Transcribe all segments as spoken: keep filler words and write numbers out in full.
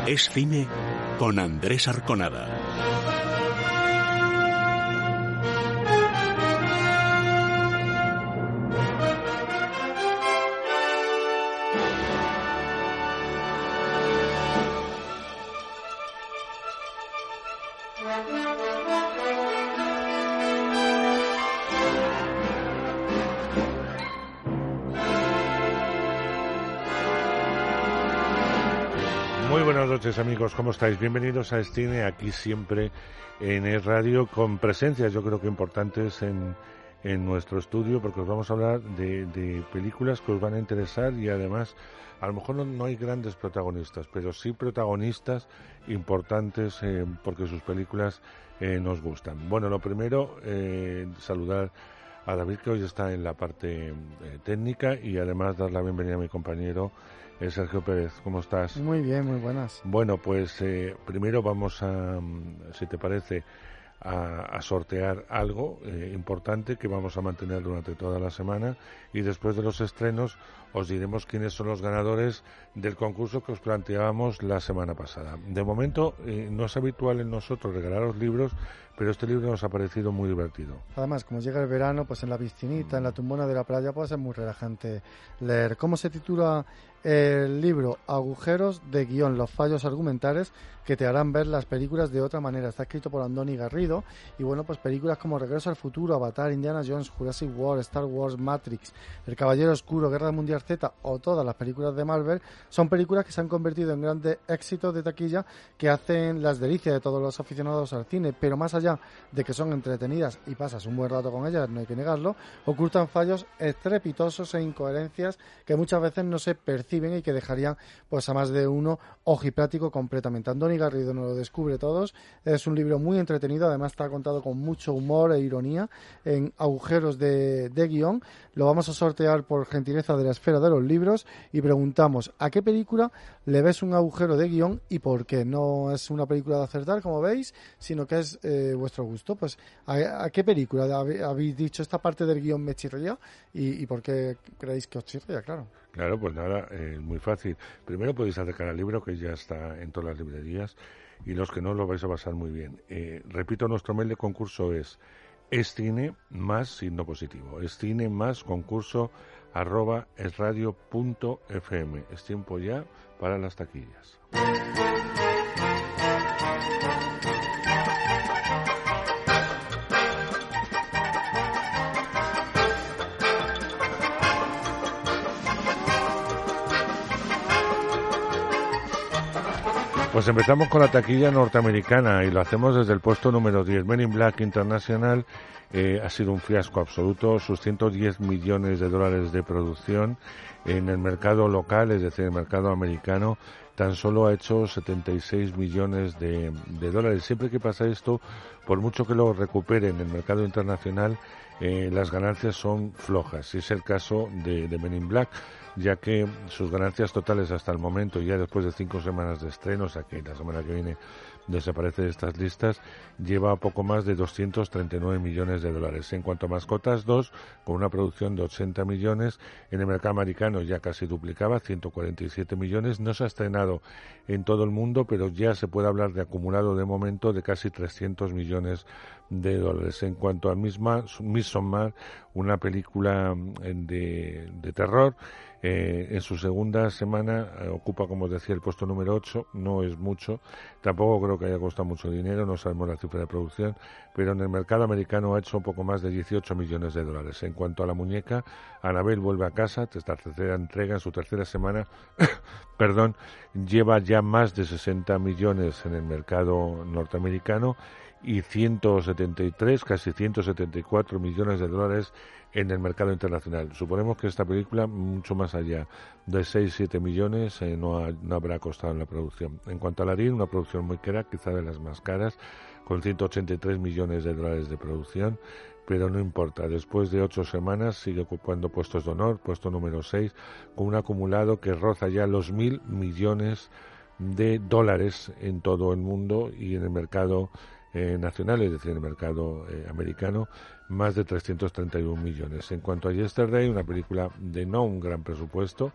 Es cine con Andrés Arconada. Buenas noches, amigos, ¿cómo estáis? Bienvenidos a Cine, aquí siempre en Es Radio, con presencias yo creo que importantes en, en nuestro estudio, porque os vamos a hablar de, de películas que os van a interesar y además a lo mejor no, no hay grandes protagonistas, pero sí protagonistas importantes eh, porque sus películas eh, nos gustan. Bueno, lo primero, eh, saludar a David, que hoy está en la parte eh, técnica, y además dar la bienvenida a mi compañero Eh, Sergio Pérez. ¿Cómo estás? Muy bien, muy buenas. Bueno, pues eh, primero vamos a, si te parece, a, a sortear algo eh, importante que vamos a mantener durante toda la semana, y después de los estrenos os diremos quiénes son los ganadores del concurso que os planteábamos la semana pasada. De momento eh, no es habitual en nosotros regalaros libros, pero este libro nos ha parecido muy divertido. Además, como llega el verano, pues en la piscinita, en la tumbona de la playa, pues es muy relajante leer. ¿Cómo se titula el libro? Agujeros de guión, los fallos argumentales que te harán ver las películas de otra manera. Está escrito por Andoni Garrido, y bueno, pues películas como Regreso al Futuro, Avatar, Indiana Jones, Jurassic World, Star Wars, Matrix, El Caballero Oscuro, Guerra Mundial Z o todas las películas de Marvel son películas que se han convertido en grandes éxitos de taquilla que hacen las delicias de todos los aficionados al cine, pero más allá de que son entretenidas y pasas un buen rato con ellas, no hay que negarlo, ocultan fallos estrepitosos e incoherencias que muchas veces no se perciben y que dejarían pues a más de uno ojiplático completamente. Andoni Garrido nos lo descubre todos. Es un libro muy entretenido, además está contado con mucho humor e ironía en Agujeros de, de guión. Lo vamos a sortear por gentileza de la esfera de los libros y preguntamos: ¿a qué película le ves un agujero de guión y por qué? No es una película de acertar, como veis, sino que es eh, vuestro gusto. Pues ¿a, a qué película habéis dicho esta parte del guión me chirría y, y por qué creéis que os chirría? Claro. Claro, pues nada, eh, muy fácil. Primero podéis acercar al libro, que ya está en todas las librerías, y los que no lo vais a pasar muy bien. Eh, repito, nuestro mail de concurso es escine más signo positivo, escine más concurso arroba esradio punto fm. Es tiempo ya para las taquillas. Pues empezamos con la taquilla norteamericana y lo hacemos desde el puesto número diez. Men in Black International eh, ha sido un fiasco absoluto. Sus ciento diez millones de dólares de producción en el mercado local, es decir, en el mercado americano, tan solo ha hecho setenta y seis millones de, de dólares. Siempre que pasa esto, por mucho que lo recuperen en el mercado internacional, eh, las ganancias son flojas. Y es el caso de, de Men in Black, ya que sus ganancias totales hasta el momento, ya después de cinco semanas de estreno, o sea que la semana que viene desaparece de estas listas, lleva poco más de doscientos treinta y nueve millones de dólares. En cuanto a Mascotas dos, con una producción de ochenta millones, en el mercado americano ya casi duplicaba, ciento cuarenta y siete millones. No se ha estrenado en todo el mundo, pero ya se puede hablar de acumulado de momento de casi trescientos millones de dólares. En cuanto a Midsommar, una película de, de terror, Eh, en su segunda semana eh, ocupa, como os decía, el puesto número ocho. No es mucho, tampoco creo que haya costado mucho dinero, no sabemos la cifra de producción, pero en el mercado americano ha hecho un poco más de dieciocho millones de dólares. En cuanto a la muñeca, Annabelle vuelve a casa, esta tercera entrega, en su tercera semana, perdón, lleva ya más de sesenta millones en el mercado norteamericano y ciento setenta y tres, casi ciento setenta y cuatro millones de dólares en el mercado internacional. Suponemos que esta película, mucho más allá de seis siete millones, eh, no, ha, no habrá costado en la producción. En cuanto a Aladdin, una producción muy cara, quizá de las más caras, con ciento ochenta y tres millones de dólares de producción, pero no importa. Después de ocho semanas sigue ocupando puestos de honor, puesto número seis, con un acumulado que roza ya los mil millones de dólares en todo el mundo y en el mercado eh, nacional, es decir, en el mercado eh, americano, más de trescientos treinta y uno millones. En cuanto a Yesterday, una película de no un gran presupuesto,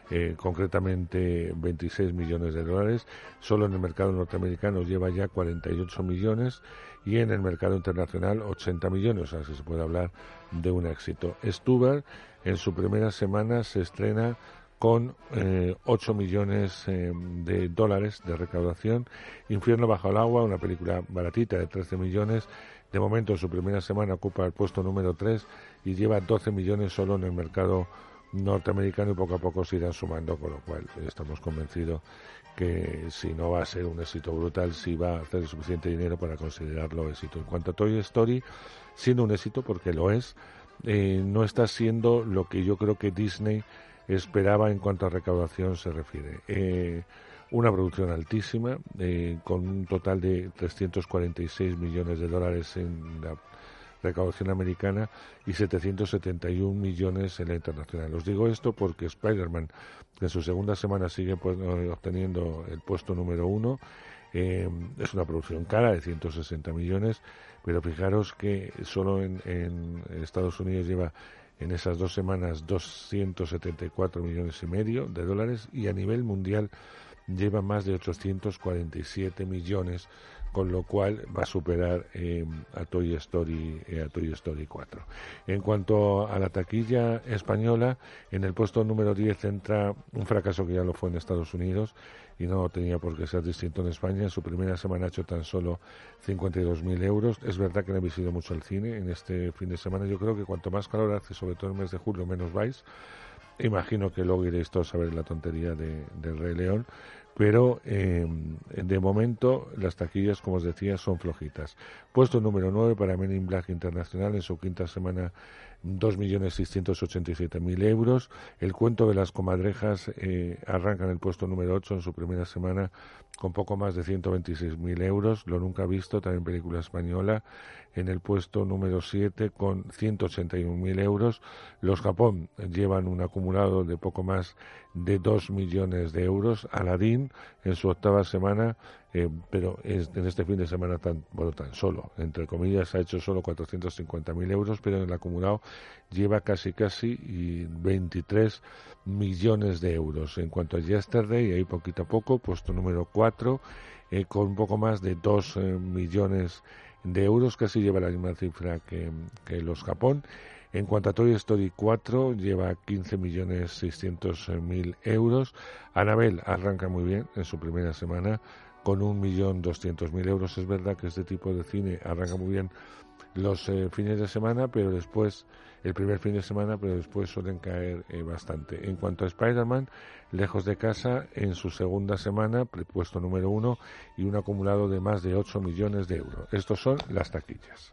eh, concretamente veintiséis millones de dólares. Solo en el mercado norteamericano lleva ya cuarenta y ocho millones y en el mercado internacional ochenta millones, o sea, se puede hablar de un éxito. Stuber en su primera semana se estrena con eh, ocho millones eh, de dólares de recaudación. Infierno bajo el agua, una película baratita de trece millones. De momento, en su primera semana ocupa el puesto número tres y lleva doce millones solo en el mercado norteamericano y poco a poco se irán sumando, con lo cual estamos convencidos que si no va a ser un éxito brutal, sí va a hacer suficiente dinero para considerarlo éxito. En cuanto a Toy Story, siendo un éxito, porque lo es, eh, no está siendo lo que yo creo que Disney esperaba en cuanto a recaudación se refiere. Eh, una producción altísima, eh, con un total de trescientos cuarenta y seis millones de dólares en la recaudación americana y setecientos setenta y un millones en la internacional. Os digo esto porque Spider-Man, que en su segunda semana sigue pues, obteniendo el puesto número uno, eh, es una producción cara de ciento sesenta millones, pero fijaros que solo en, en Estados Unidos lleva en esas dos semanas doscientos setenta y cuatro millones y medio de dólares y a nivel mundial lleva más de ochocientos cuarenta y siete millones, con lo cual va a superar eh, a Toy Story eh, a Toy Story cuatro. En cuanto a la taquilla española, en el puesto número diez entra un fracaso que ya lo fue en Estados Unidos y no tenía por qué ser distinto en España. En su primera semana ha hecho tan solo cincuenta y dos mil euros. Es verdad que no habéis ido mucho al cine en este fin de semana. Yo creo que cuanto más calor hace, sobre todo en el mes de julio, menos vais. Imagino que luego iréis todos a ver la tontería de, del Rey León, pero eh, de momento las taquillas, como os decía, son flojitas. Puesto número nueve para Men in Black Internacional en su quinta semana, dos millones seiscientos ochenta y siete mil euros. El cuento de las comadrejas eh, arranca en el puesto número ocho en su primera semana con poco más de ciento veintiséis mil euros. Lo nunca visto, también película española, en el puesto número siete con ciento ochenta y un mil euros. Los Japón llevan un acumulado de poco más de dos millones de euros. Aladdin en su octava semana, eh, pero es, en este fin de semana tan, bueno, tan solo, entre comillas, ha hecho solo cuatrocientos cincuenta mil euros, pero en el acumulado lleva casi casi y veintitrés millones de euros. En cuanto a Yesterday, ahí poquito a poco, puesto número cuatro, eh, con un poco más de dos eh, millones de euros, casi lleva la misma cifra que, que los Japón. En cuanto a Toy Story cuatro, lleva quince millones seiscientos mil euros. Annabelle arranca muy bien en su primera semana con un millón doscientos mil euros. Es verdad que este tipo de cine arranca muy bien los eh, fines de semana, pero después, el primer fin de semana, pero después suelen caer eh, bastante. En cuanto a Spider-Man, Lejos de casa, en su segunda semana, puesto número uno y un acumulado de más de ocho millones de euros. Estos son las taquillas.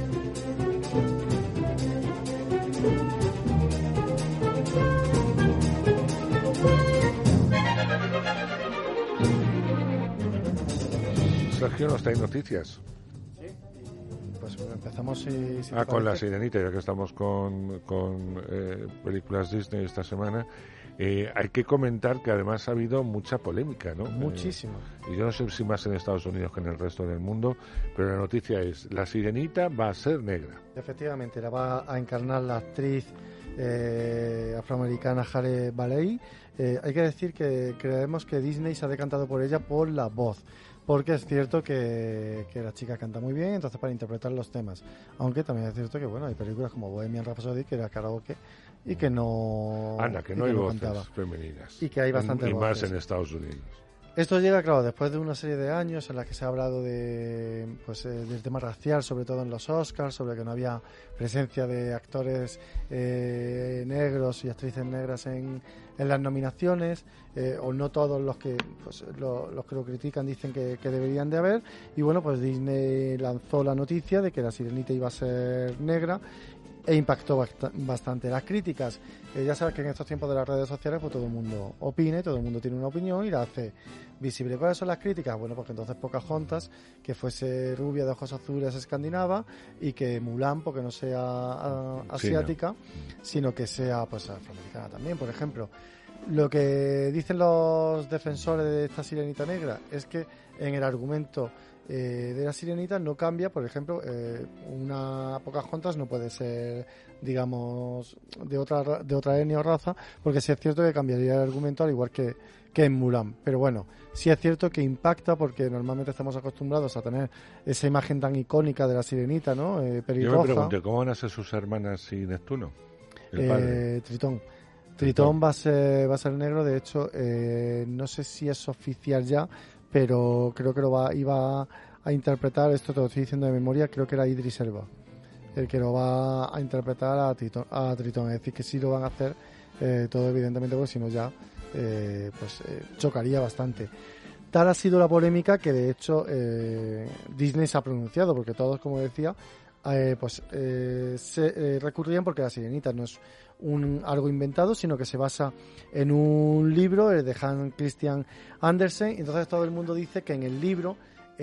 Sergio, ¿nos trae noticias? Sí, pues empezamos si, si Ah, con La Sirenita, ya que estamos con, con eh, películas Disney esta semana. Eh, hay que comentar que además ha habido mucha polémica, ¿no? Muchísimo. Eh, y yo no sé si más en Estados Unidos que en el resto del mundo, pero la noticia es, La Sirenita va a ser negra. Efectivamente, la va a encarnar la actriz eh, afroamericana Halle Bailey. Eh, hay que decir que creemos que Disney se ha decantado por ella por la voz, porque es cierto que, que la chica canta muy bien, entonces para interpretar los temas. Aunque también es cierto que bueno, hay películas como Bohemian Rhapsody, que era karaoke, y que no... Anda, que no hay que no voces cantaba. Femeninas. Y que hay bastantes voces. Y más voces. en Estados Unidos. Esto llega, claro, después de una serie de años en la que se ha hablado de, pues, eh, del tema racial, sobre todo en los Oscars, sobre que no había presencia de actores eh, negros y actrices negras en, en las nominaciones, eh, o no todos los que pues, lo, los que lo critican dicen que, que deberían de haber. Y bueno, pues Disney lanzó la noticia de que La Sirenita iba a ser negra e impactó bastante. Las críticas, eh, ya sabes que en estos tiempos de las redes sociales pues todo el mundo opina, todo el mundo tiene una opinión y la hace visible. ¿Cuáles son las críticas? Bueno, porque entonces Pocahontas, que fuese rubia de ojos azules escandinava, y que Mulan, porque no sea uh, asiática, sí, no. sino que sea pues afroamericana también, por ejemplo. lo que dicen los defensores de esta sirenita negra es que en el argumento eh, de la sirenita no cambia, por ejemplo, eh, una Pocahontas no puede ser, digamos, de otra de otra etnia o raza, porque sí es cierto que cambiaría el argumento al igual que, que en Mulan. Pero bueno, sí es cierto que impacta porque normalmente estamos acostumbrados a tener esa imagen tan icónica de la sirenita, ¿no? Eh, pelirroja. Yo me pregunté, ¿cómo van a ser sus hermanas y Neptuno? El padre. Eh, Tritón. Tritón va a ser, va a ser negro, de hecho, eh, no sé si es oficial ya, pero creo que lo va, iba a interpretar, esto te lo estoy diciendo de memoria, creo que era Idris Elba, el que lo va a interpretar a Tritón, a Tritón. Es decir, que sí lo van a hacer eh, todo evidentemente, porque si no ya eh, pues eh, chocaría bastante. Tal ha sido la polémica que de hecho eh, Disney se ha pronunciado, porque todos, como decía, eh, pues eh, se eh, recurrían porque la sirenita no es un algo inventado, sino que se basa en un libro, el de Hans Christian Andersen, y entonces todo el mundo dice que en el libro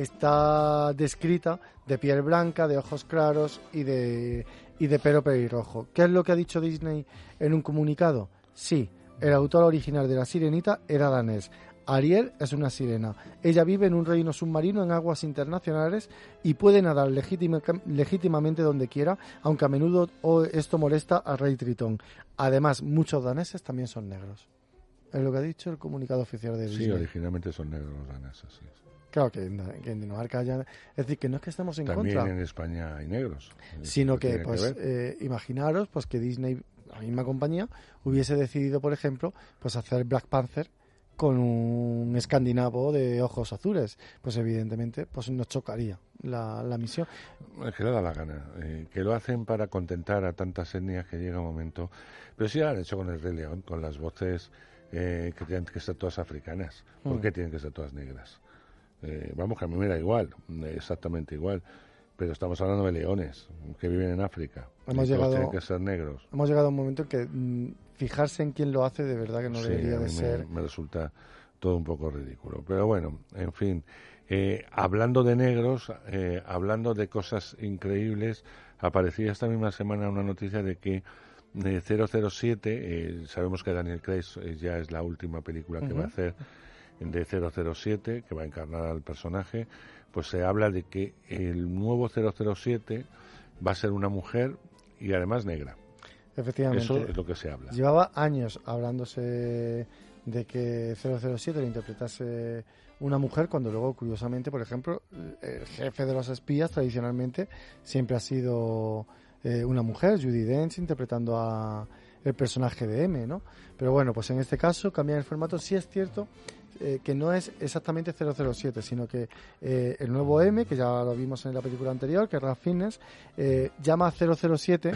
está descrita de piel blanca, de ojos claros y de, y de pelo pelirrojo. ¿Qué es lo que ha dicho Disney en un comunicado? Sí, el autor original de la sirenita era danés. Ariel es una sirena. Ella vive en un reino submarino en aguas internacionales y puede nadar legítima, legítimamente donde quiera, aunque a menudo esto molesta al rey Tritón. Además, muchos daneses también son negros. Es lo que ha dicho el comunicado oficial de Disney. Sí, originalmente son negros los daneses. Sí. Claro que en, que en Dinamarca haya... Es decir, que no es que estemos en también contra. También en España hay negros. Sino que, que pues, eh, imaginaros pues que Disney, la misma compañía, hubiese decidido, por ejemplo, pues hacer Black Panther con un escandinavo de ojos azules, pues evidentemente pues nos chocaría la, la misión. Es que le da la gana, eh, que lo hacen para contentar a tantas etnias que llega un momento, pero sí lo han hecho con el Rey León, con las voces eh, que tienen que ser todas africanas. ¿Por mm. qué tienen que ser todas negras? Eh, vamos, que a mí me da igual, exactamente igual, pero estamos hablando de leones que viven en África. Hemos y llegado, tienen que ser negros. Hemos llegado a un momento en que mmm, fijarse en quién lo hace de verdad que no sí, debería a mí de ser. Me, me resulta todo un poco ridículo. Pero bueno, en fin, eh, hablando de negros, eh, hablando de cosas increíbles, aparecía esta misma semana una noticia de que eh, cero cero siete, eh, sabemos que Daniel Craig eh, ya es la última película que uh-huh. va a hacer de cero cero siete, que va a encarnar al personaje, pues se habla de que el nuevo cero cero siete va a ser una mujer y además negra. Efectivamente. Eso es lo que se habla. Llevaba años hablándose de que cero cero siete lo interpretase una mujer, cuando luego, curiosamente, por ejemplo, el jefe de los espías tradicionalmente siempre ha sido eh, una mujer, Judi Dench, interpretando a el personaje de M, ¿no? Pero bueno, pues en este caso cambian el formato. Sí es cierto eh, que no es exactamente cero cero siete, sino que eh, el nuevo M, que ya lo vimos en la película anterior, que es Ralph Fiennes, eh, llama a cero cero siete.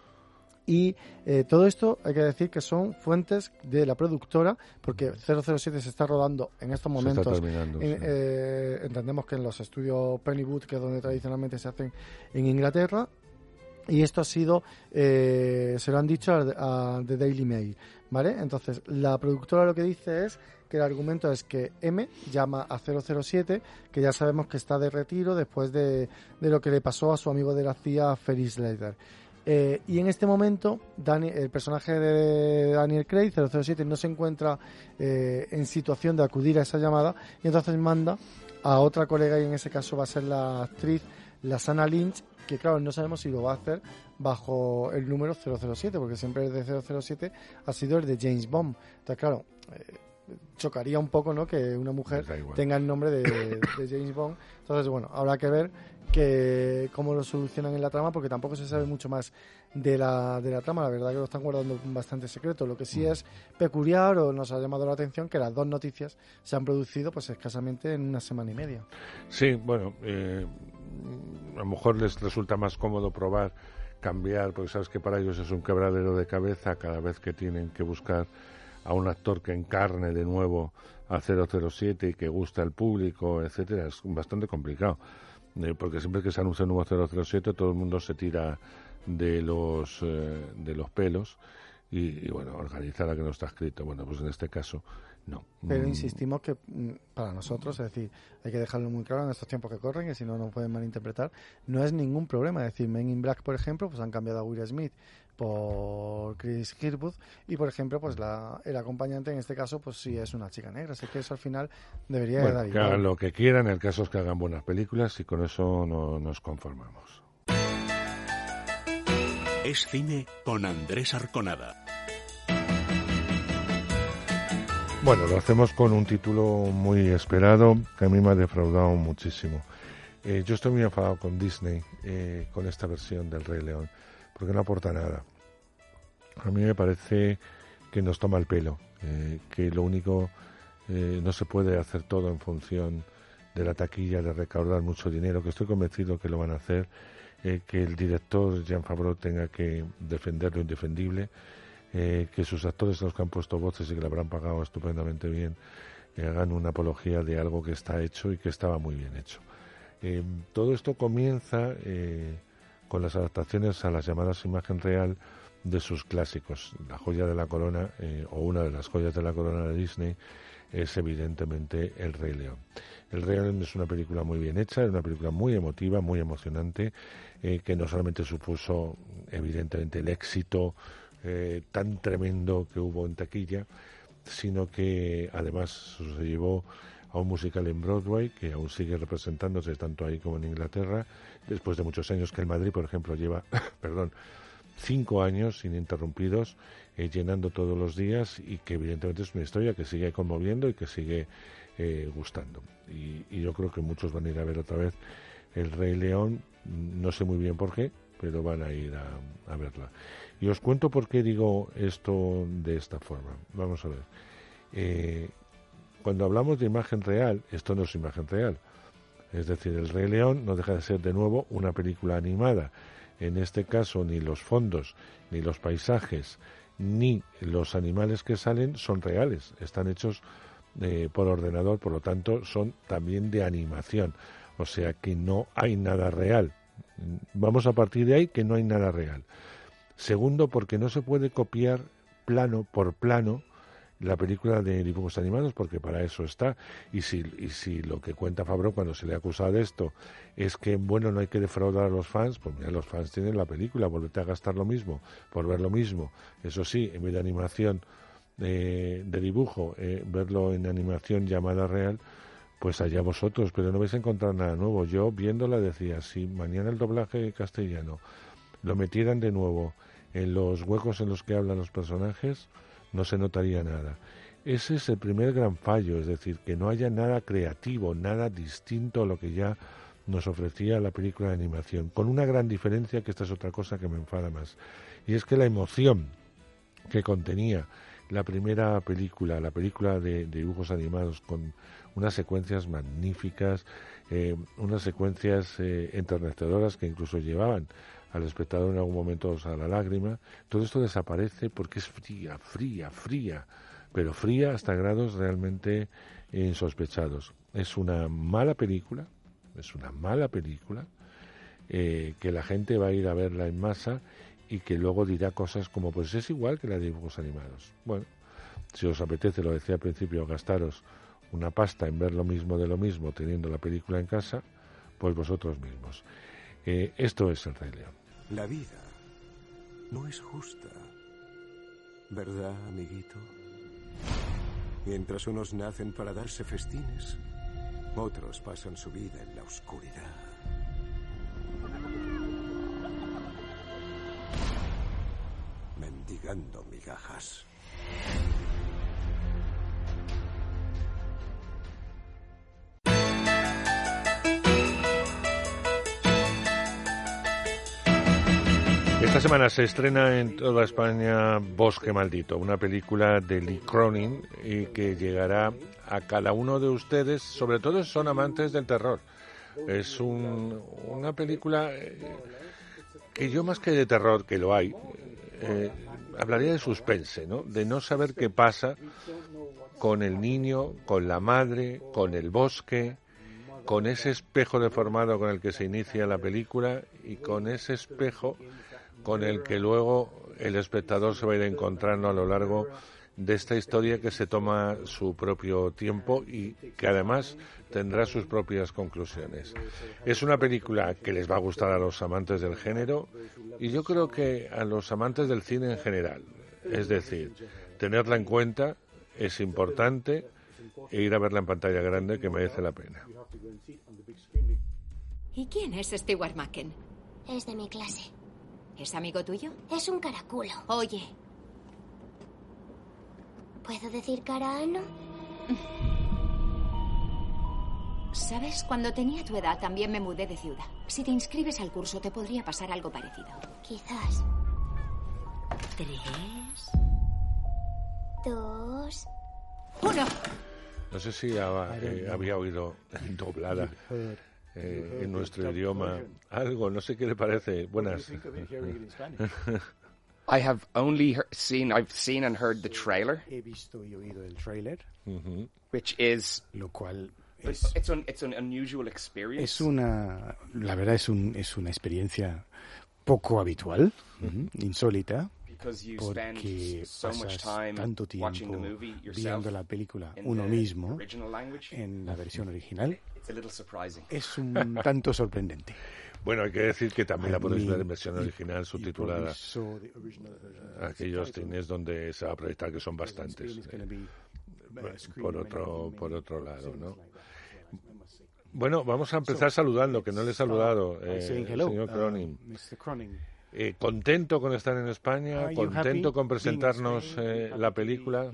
Y eh, todo esto hay que decir que son fuentes de la productora, porque cero cero siete se está rodando en estos momentos. En, sí. eh, entendemos que en los estudios Pennywood, que es donde tradicionalmente se hacen en Inglaterra, y esto ha sido, eh, se lo han dicho a, a The Daily Mail, ¿vale? Entonces, la productora lo que dice es que el argumento es que M llama a cero cero siete, que ya sabemos que está de retiro después de, de lo que le pasó a su amigo de la C I A, Ferris Slater. Eh, y en este momento Dani, el personaje de Daniel Craig, cero cero siete, no se encuentra eh, en situación de acudir a esa llamada, y entonces manda a otra colega, y en ese caso va a ser la actriz Lashana Lynch, que claro, no sabemos si lo va a hacer bajo el número cero cero siete, porque siempre el de cero cero siete ha sido el de James Bond. Entonces claro, eh, chocaría un poco, ¿no?, que una mujer tenga el nombre de, de James Bond. Entonces bueno, habrá que ver que cómo lo solucionan en la trama, porque tampoco se sabe mucho más de la, de la trama. La verdad que lo están guardando bastante secreto. Lo que sí es peculiar, o nos ha llamado la atención, que las dos noticias se han producido pues escasamente en una semana y media. Sí, bueno, eh, a lo mejor les resulta más cómodo probar cambiar, porque sabes que para ellos es un quebradero de cabeza cada vez que tienen que buscar a un actor que encarne de nuevo a cero cero siete y que guste al público, etcétera. Es bastante complicado. Eh, porque siempre que se anuncia un nuevo cero cero siete todo el mundo se tira de los eh, de los pelos y, y bueno, organizar a que no está escrito. Bueno, pues en este caso no. Pero insistimos que para nosotros, es decir, hay que dejarlo muy claro en estos tiempos que corren, que si no nos pueden malinterpretar, no es ningún problema. Es decir, Men in Black, por ejemplo, pues han cambiado a Will Smith por Chris Hemsworth, y por ejemplo pues la el acompañante en este caso pues sí es una chica negra, así que eso al final debería bueno, de dar que igual. hagan lo que quieran, el caso es que hagan buenas películas y con eso no nos conformamos. Es cine con Andrés Arconada. Bueno, lo hacemos con un título muy esperado que a mí me ha defraudado muchísimo. Eh, yo estoy muy enfadado con Disney, eh, con esta versión del Rey León, porque no aporta nada. A mí me parece que nos toma el pelo, eh, que lo único, eh, no se puede hacer todo en función de la taquilla, de recaudar mucho dinero, que estoy convencido que lo van a hacer, eh, que el director Jon Favreau tenga que defender lo indefendible, eh, que sus actores, los que han puesto voces y que le habrán pagado estupendamente bien, eh, hagan una apología de algo que está hecho y que estaba muy bien hecho. Eh, todo esto comienza eh, con las adaptaciones a las llamadas imagen real de sus clásicos. La joya de la corona, eh, o una de las joyas de la corona de Disney, es evidentemente El Rey León. El Rey León es una película muy bien hecha, es una película muy emotiva, muy emocionante, eh, que no solamente supuso evidentemente el éxito eh, tan tremendo que hubo en taquilla, sino que además se llevó a un musical en Broadway que aún sigue representándose tanto ahí como en Inglaterra, después de muchos años, que el Madrid, por ejemplo, lleva perdón, cinco años ininterrumpidos, eh, llenando todos los días, y que evidentemente es una historia que sigue conmoviendo y que sigue eh, gustando. Y, y yo creo que muchos van a ir a ver otra vez El Rey León, no sé muy bien por qué, pero van a ir a, a verla. Y os cuento por qué digo esto de esta forma. Vamos a ver. Eh, Cuando hablamos de imagen real, esto no es imagen real. Es decir, El Rey León no deja de ser de nuevo una película animada. En este caso, ni los fondos, ni los paisajes, ni los animales que salen son reales. Están hechos eh, por ordenador, por lo tanto, son también de animación. O sea que no hay nada real. Vamos a partir de ahí que no hay nada real. Segundo, porque no se puede copiar plano por plano la película de dibujos animados, porque para eso está. Y si, y si lo que cuenta Favreau cuando se le ha acusado de esto es que, bueno, no hay que defraudar a los fans, pues mira, los fans tienen la película, volvete a gastar lo mismo, por ver lo mismo. Eso sí, en vez de animación eh, de dibujo, eh, verlo en animación llamada real, pues allá vosotros, pero no vais a encontrar nada nuevo. Yo viéndola decía, si mañana el doblaje castellano lo metieran de nuevo en los huecos en los que hablan los personajes, no se notaría nada. Ese es el primer gran fallo, es decir, que no haya nada creativo, nada distinto a lo que ya nos ofrecía la película de animación, con una gran diferencia, que esta es otra cosa que me enfada más, y es que la emoción que contenía la primera película, la película de, de dibujos animados, con unas secuencias magníficas, eh, unas secuencias eh, enternecedoras que incluso llevaban al espectador en algún momento a la lágrima, todo esto desaparece porque es fría, fría, fría, pero fría hasta grados realmente insospechados. Es una mala película, es una mala película, eh, que la gente va a ir a verla en masa y que luego dirá cosas como, pues es igual que la de dibujos animados. Bueno, si os apetece, lo decía al principio, gastaros una pasta en ver lo mismo de lo mismo teniendo la película en casa, pues vosotros mismos. Eh, esto es El Rey León. La vida no es justa, ¿verdad, amiguito? Mientras unos nacen para darse festines, otros pasan su vida en la oscuridad. Mendigando migajas. Esta semana se estrena en toda España Bosque Maldito, una película de Lee Cronin y que llegará a cada uno de ustedes, sobre todo si son amantes del terror. Es un, una película que yo, más que de terror, que lo hay, eh, hablaría de suspense, ¿no? De no saber qué pasa con el niño, con la madre, con el bosque, con ese espejo deformado con el que se inicia la película y con ese espejo con el que luego el espectador se va a ir encontrando a lo largo de esta historia que se toma su propio tiempo y que además tendrá sus propias conclusiones. Es una película que les va a gustar a los amantes del género y yo creo que a los amantes del cine en general. Es decir, tenerla en cuenta es importante e ir a verla en pantalla grande, que merece la pena. ¿Y quién es Stewart Macken? Es de mi clase. ¿Es amigo tuyo? Es un caraculo. Oye. ¿Puedo decir caraano? ¿Sabes? Cuando tenía tu edad también me mudé de ciudad. Si te inscribes al curso te podría pasar algo parecido. Quizás. Tres. Dos. Uno. No sé si había, eh, había oído doblada eh, en nuestro idioma algo, no sé qué le parece. Buenas. I have only he- seen, I've seen and heard the trailer. He visto y oído el trailer, Uh-huh. Which is, lo cual it's, es, it's, an, it's an unusual experience. es una, la verdad es un, es una experiencia poco habitual, uh-huh, insólita, because you porque spend so much pasas time tanto watching the tiempo movie yourself viendo la película in uno the mismo original language. en la versión original. It's a little surprising. Es un tanto sorprendente. Bueno, hay que decir que también la podéis I ver mean, en versión original, subtitulada. So the original version Aquellos cines donde se va a proyectar, que son bastantes. Por otro, por otro lado, ¿no? Bueno, vamos a empezar saludando, que no le he saludado, eh, señor Cronin. Eh, ¿Contento con estar en España? ¿Contento con presentarnos eh, la película?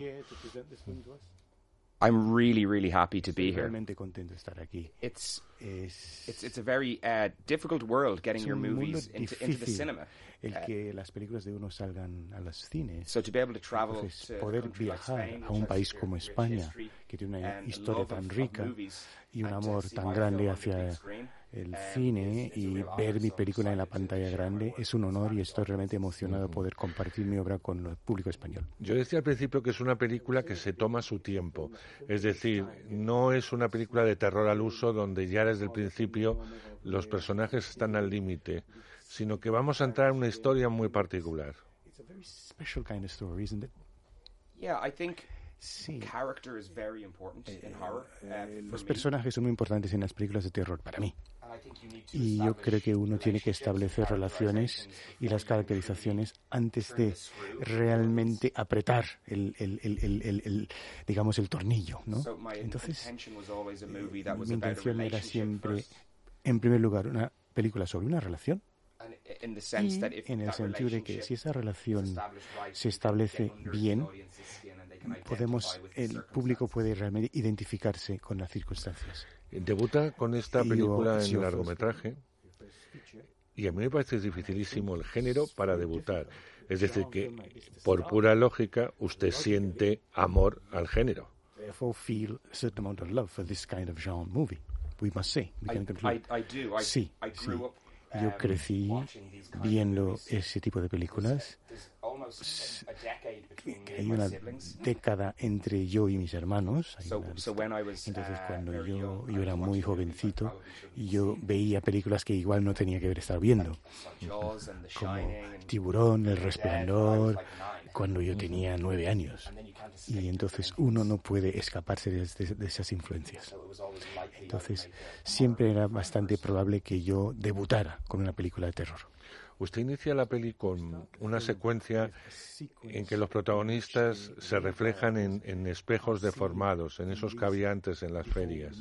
I'm really, really happy to be here. Realmente contento de estar aquí. It's Es, it's it's a very uh, difficult world getting es your un mundo movies into, into the difícil cinema. el Uh, que las películas de uno salgan a los cines. So to be able to travel Entonces, to a poder country like viajar Spain, a which un has país a como rich España, history que tiene una and historia love tan of- of rica movies, y un and to amor see tan my grande film on the hacia big screen, el um, cine it's a y real honor. ver mi So película en la excited to pantalla share my grande work es un with honor y fans. estoy realmente emocionado de poder compartir mi obra con el público español. Yo decía al principio que es una película que se toma su tiempo. Es decir, no es una película de terror al uso donde ya desde el principio los personajes están al límite, sino que vamos a entrar en una historia muy particular. It's a very special kind of story, isn't it? Yeah, I think Sí. character is very important in horror. uh, Eh, for los me. personajes son muy importantes en las películas de terror para mí. And I think you need to Y yo establish creo que uno tiene que relationships, establecer relaciones characterizations y las before you caracterizaciones antes turn de the screw. realmente apretar el, el, el, el, el- el, digamos, el tornillo, ¿no? So my Entonces, intention was always a movie that was mi about a intención era relationship siempre, first. en primer lugar, una película sobre una relación And in the sense y that if en el that sentido de que relationship si esa is relación established right, se you can establece get under the bien, audience's skin and they can identify podemos, with the el público circumstances. puede realmente identificarse con las circunstancias. Debuta con esta Y película yo- en yo- largometraje y a mí me parece dificilísimo el género para debutar. Es decir, que por pura lógica usted siente amor al género. Therefore, feel a certain amount of love for this kind of genre movie. We must say, we I, can conclude. I, I do. I, Sí, I sí. grew up, Yo um, crecí watching these kind of viendo movies. ese tipo de películas. There's almost a, a decade between me Que and hay my una siblings. década entre yo y mis hermanos. Hay So, una so when I was, Entonces, uh, cuando very yo, young, yo I era was muy watching movies I jovencito, probably shouldn't have yo seen. veía películas que igual no tenía que haber estado viendo, Saw Jaws and The como Shining and Tiburón, El Dead when I was Resplandor, like nine. cuando yo tenía nueve años. And then you can't escape Y entonces the influence. uno no puede escaparse de, de- de esas influencias. So it was always likely I would Entonces, make a siempre horror era movie bastante first. probable que yo debutara con una película de terror. Usted inicia la peli con una secuencia en que los protagonistas se reflejan en, en espejos deformados, en esos caviantes en las ferias.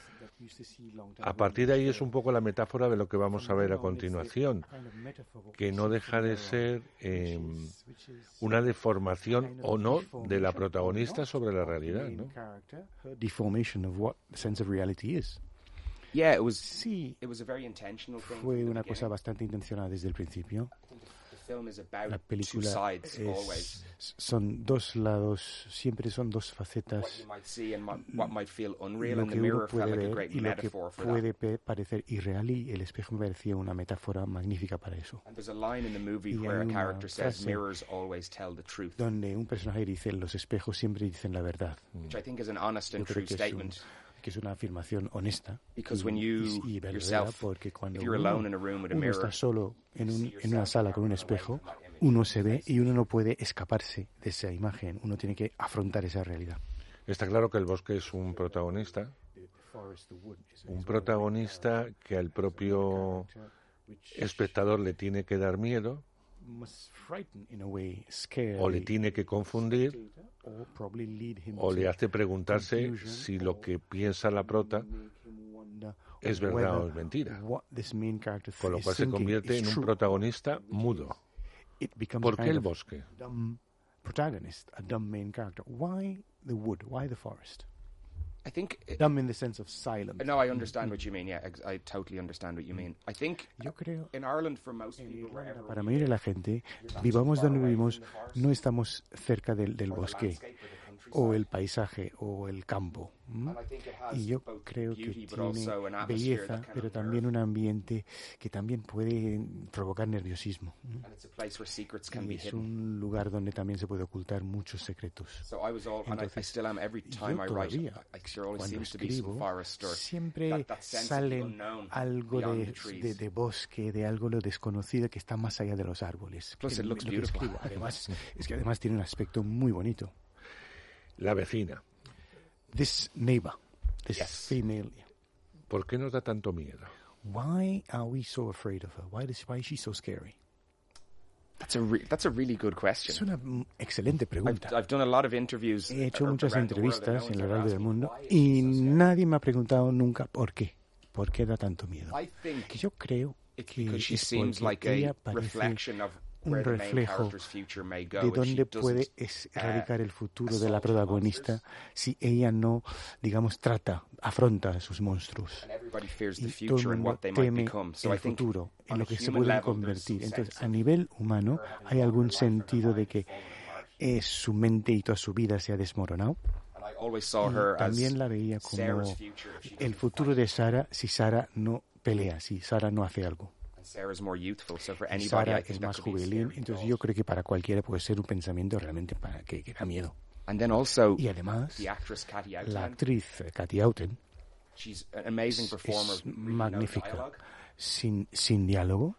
A partir de ahí es un poco la metáfora de lo que vamos a ver a continuación, que no deja de ser eh, una deformación o no de la protagonista sobre la realidad, ¿no? Deformation of what the sense of reality is. Yeah, it was. Sí, It was a very intentional thing. fue from the una cosa beginning. bastante intencionada desde el principio. The film is about La two película sides always. es, son dos lados, siempre son dos What facetas. you might see and what, what might feel unreal, Lo and the que uno mirror felt puede like a ver great y lo que metaphor for that. puede pe- parecer irreal, y el espejo me parecía una metáfora magnífica para eso. And there's a line in the movie Y where hay a una character says, frase "Mirrors always tell the truth," Donde un personaje dice, los espejos siempre dicen la verdad. which I think is an honest Yo and creo true que es, un- statement. que es una afirmación honesta Because y, when you y- y verdadera, yourself, porque cuando if you're uno, alone in a room with a uno mirror, está solo en, un- en una sala con un espejo, uno se ve y uno no puede escaparse de esa imagen, uno tiene que afrontar esa realidad. Está claro que el bosque es un protagonista, un protagonista que al propio espectador le tiene que dar miedo, o le tiene que confundir, o le hace preguntarse si lo que piensa la prota es verdad o es mentira, con lo cual se convierte en un protagonista mudo. ¿Por qué el bosque? Protagonist, a dumb main character. Why the wood? Why the forest? I think it, dumb in the sense of silence. No, I understand what you mean. Yeah, I totally understand what you mean. I think Yo creo in Ireland for most people, Irlanda, para la mayoría de la gente, vivamos donde vivimos, no estamos cerca del, del bosque o el paisaje o el campo. ¿Mm? Y yo creo que tiene belleza, pero también un ambiente que también puede provocar nerviosismo. ¿Mm? Y es un lugar donde también se puede ocultar muchos secretos. Entonces, yo todavía, cuando escribo, siempre salen algo de, de, de bosque, de algo lo desconocido que está más allá de los árboles. Plus, it looks beautiful. Además, es que además tiene un aspecto muy bonito. La vecina. This neighbor, this yes. female. ¿Por qué nos da tanto miedo? Why are we so afraid of her? Why does why is she so scary? That's a re that's a really good question. Es una excelente pregunta. I've, I've done a lot of interviews. He hecho muchas entrevistas en lo largo del mundo y nadie me ha preguntado nunca por qué. ¿Por qué da tanto miedo? Yo creo que es porque ella parece un reflejo de dónde puede erradicar el futuro de la protagonista si ella no, digamos, trata, afronta sus monstruos. Y todo el mundo teme el futuro, en lo que se pueden convertir. Entonces, a nivel humano, ¿hay algún sentido de que eh, su mente y toda su vida se ha desmoronado? Y también la veía como el futuro de Sarah si Sarah no pelea, si Sarah no hace algo. Y Sarah es más juvenil, entonces yo creo que para cualquiera puede ser un pensamiento realmente para que, que da miedo. Y además, la actriz Cathy Houghton es magnífica, sin, sin diálogo,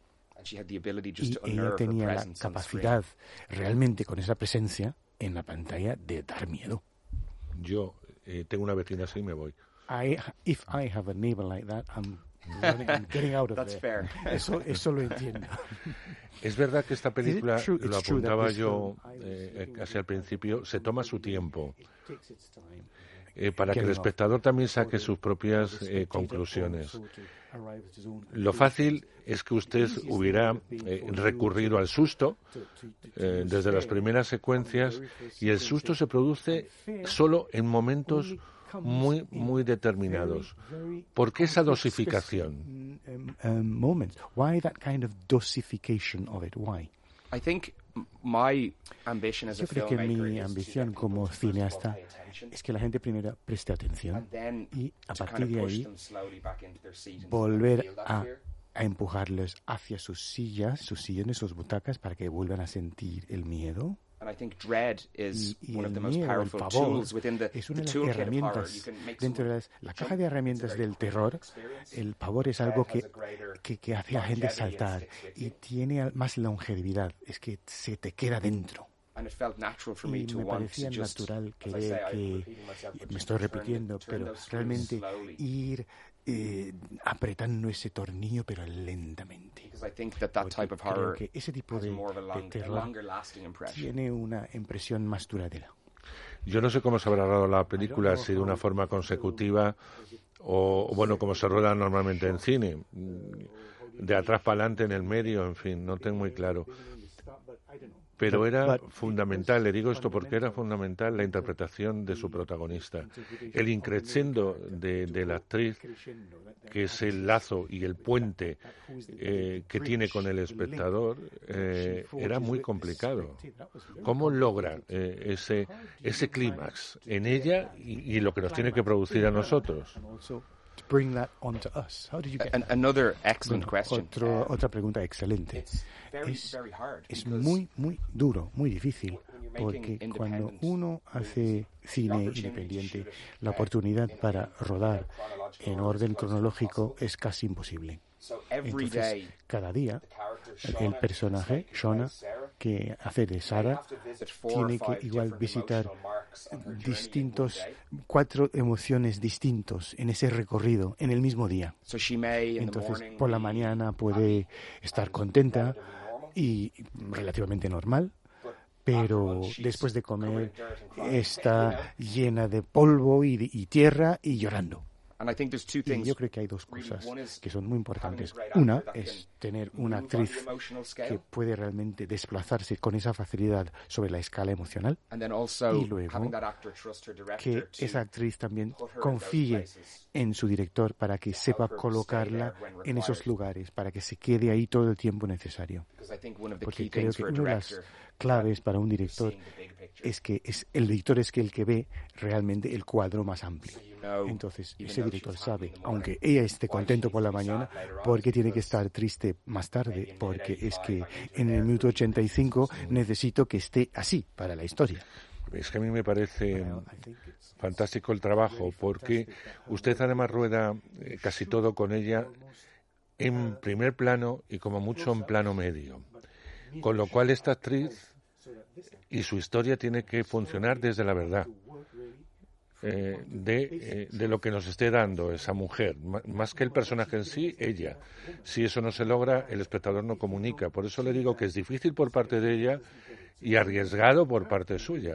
y ella tenía la capacidad realmente con esa presencia en la pantalla de dar miedo. Yo eh, tengo una vecina así y me voy. I, if I have a neighbor like that, I'm I'm getting out of That's there. fair. Eso, eso lo entiendo. Es verdad que esta película, lo apuntaba yo eh, casi al principio, se toma su tiempo eh, para que el espectador también saque sus propias eh, conclusiones. Lo fácil es que usted hubiera eh, recurrido al susto eh, desde las primeras secuencias, y el susto se produce solo en momentos muy, muy determinados. ¿Por qué esa dosificación? Moments. Why that kind of dosification of it? Why? I think my ambition as a Yo creo que filmmaker mi is ambición to como get people to cineasta pay attention, es que la gente primero preste atención and then y a to partir kind de of push ahí them slowly back into their seat and volver feel that a, fear. a empujarles hacia sus sillas, sus sillones, sus butacas para que vuelvan a sentir el miedo. And I think dread is Y, y one of el the most miedo, el powerful pavor, tools within the, es the una de las toolkit of horror. You herramientas can make dentro de someone las, la caja jump. de herramientas It's a very del terror. experience. El pavor es algo Dread que, has a greater que, que hace a la gente longevity and saltar stick with y you. tiene más longevidad, es que se te queda dentro. And it felt natural for me Y to me want parecía to just, natural as I querer say, I'm que, repeating myself, but me just estoy turn the- repitiendo, turn pero those screws realmente slowly. ir eh, apretando ese tornillo, pero lentamente. Because I think that that Porque type of creo horror que ese tipo has de, more of a, de long, a terror longer lasting impression. tiene una impresión más duradera. Yo no sé cómo se habrá dado la película, si de una forma consecutiva o, bueno, como se rueda normalmente en cine, de atrás para adelante, en el medio, en fin, no tengo muy claro. Pero era fundamental, le digo esto porque era fundamental la interpretación de su protagonista. El increscendo de, de la actriz, que es el lazo y el puente eh, que tiene con el espectador, eh, era muy complicado. ¿Cómo logra eh, ese, ese clímax en ella y, y lo que nos tiene que producir a nosotros? Bring that onto us. How did you get An- that? another excellent Bueno, question. otro- otra pregunta excelente. It's very, Es, very hard. es because muy, muy duro, muy difícil, porque cuando uno hace cine independiente, la oportunidad para rodar en orden cronológico es casi imposible. Entonces, cada día, el personaje, Shona, que hace de Sarah, tiene que igual visitar distintos, cuatro emociones distintos en ese recorrido, en el mismo día. Entonces, por la mañana puede estar contenta y relativamente normal, pero después de comer está llena de polvo y, de, y tierra y llorando. Y yo creo que hay dos cosas que son muy importantes. Una es tener una actriz que puede realmente desplazarse con esa facilidad sobre la escala emocional, y luego que esa actriz también confíe en su director para que sepa colocarla en esos lugares, para que se quede ahí todo el tiempo necesario. Porque creo que una de las claves para un director es que es el director es que el que ve realmente el cuadro más amplio. Entonces, ese director sabe, aunque ella esté contento por la mañana, porque tiene que estar triste más tarde, porque es que en el minuto ochenta y cinco necesito que esté así para la historia. Es que a mí me parece fantástico el trabajo, porque usted además rueda casi todo con ella en primer plano y como mucho en plano medio. Con lo cual esta actriz y su historia tiene que funcionar desde la verdad. Eh, de, eh, de lo que nos esté dando esa mujer, M- más que el personaje en sí, ella. Si eso no se logra, el espectador no comunica. Por eso le digo que es difícil por parte de ella y arriesgado por parte suya.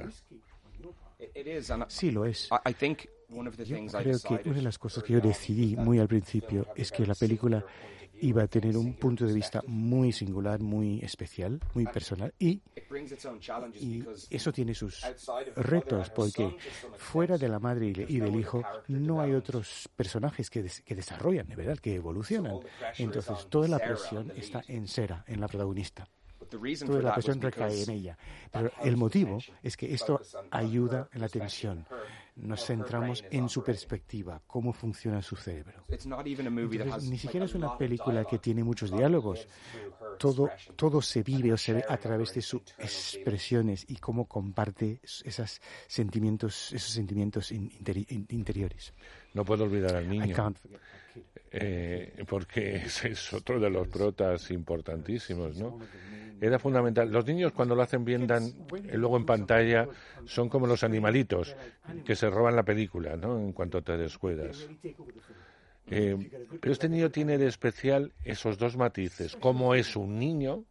Sí, lo es. Yo creo que una de las cosas que yo decidí muy al principio es que la película iba a tener un punto de vista muy singular, muy especial, muy personal, y, y eso tiene sus retos, porque fuera de la madre y del hijo no hay otros personajes que, des, que desarrollan, de verdad, que evolucionan. Entonces, toda la presión está en Sarah, en la protagonista. Toda la presión recae en ella. Pero el motivo es que esto ayuda en la tensión. Nos centramos en su perspectiva, cómo funciona su cerebro. Entonces, ni siquiera es una película que tiene muchos diálogos. Todo, todo se vive o se ve a través de sus expresiones y cómo comparte esos sentimientos, esos sentimientos interi- interiores. No puedo olvidar al niño, eh, porque es, es otro de los protas importantísimos, ¿no? Era fundamental. Los niños, cuando lo hacen bien, dan, eh, luego en pantalla, son como los animalitos que se roban la película, ¿no? En cuanto te descuidas. Eh, pero este niño tiene de especial esos dos matices. Cómo es un niño,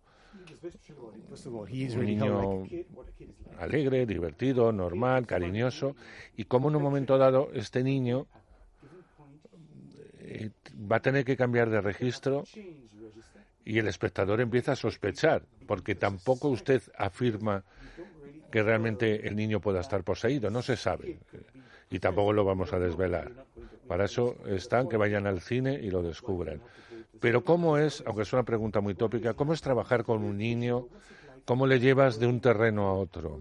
un niño alegre, divertido, normal, cariñoso, y cómo en un momento dado este niño eh, va a tener que cambiar de registro y el espectador empieza a sospechar, porque tampoco usted afirma que realmente el niño pueda estar poseído, no se sabe, y tampoco lo vamos a desvelar. Para eso están, que vayan al cine y lo descubran. Pero ¿cómo es, aunque es una pregunta muy tópica, cómo es trabajar con un niño? ¿Cómo le llevas de un terreno a otro?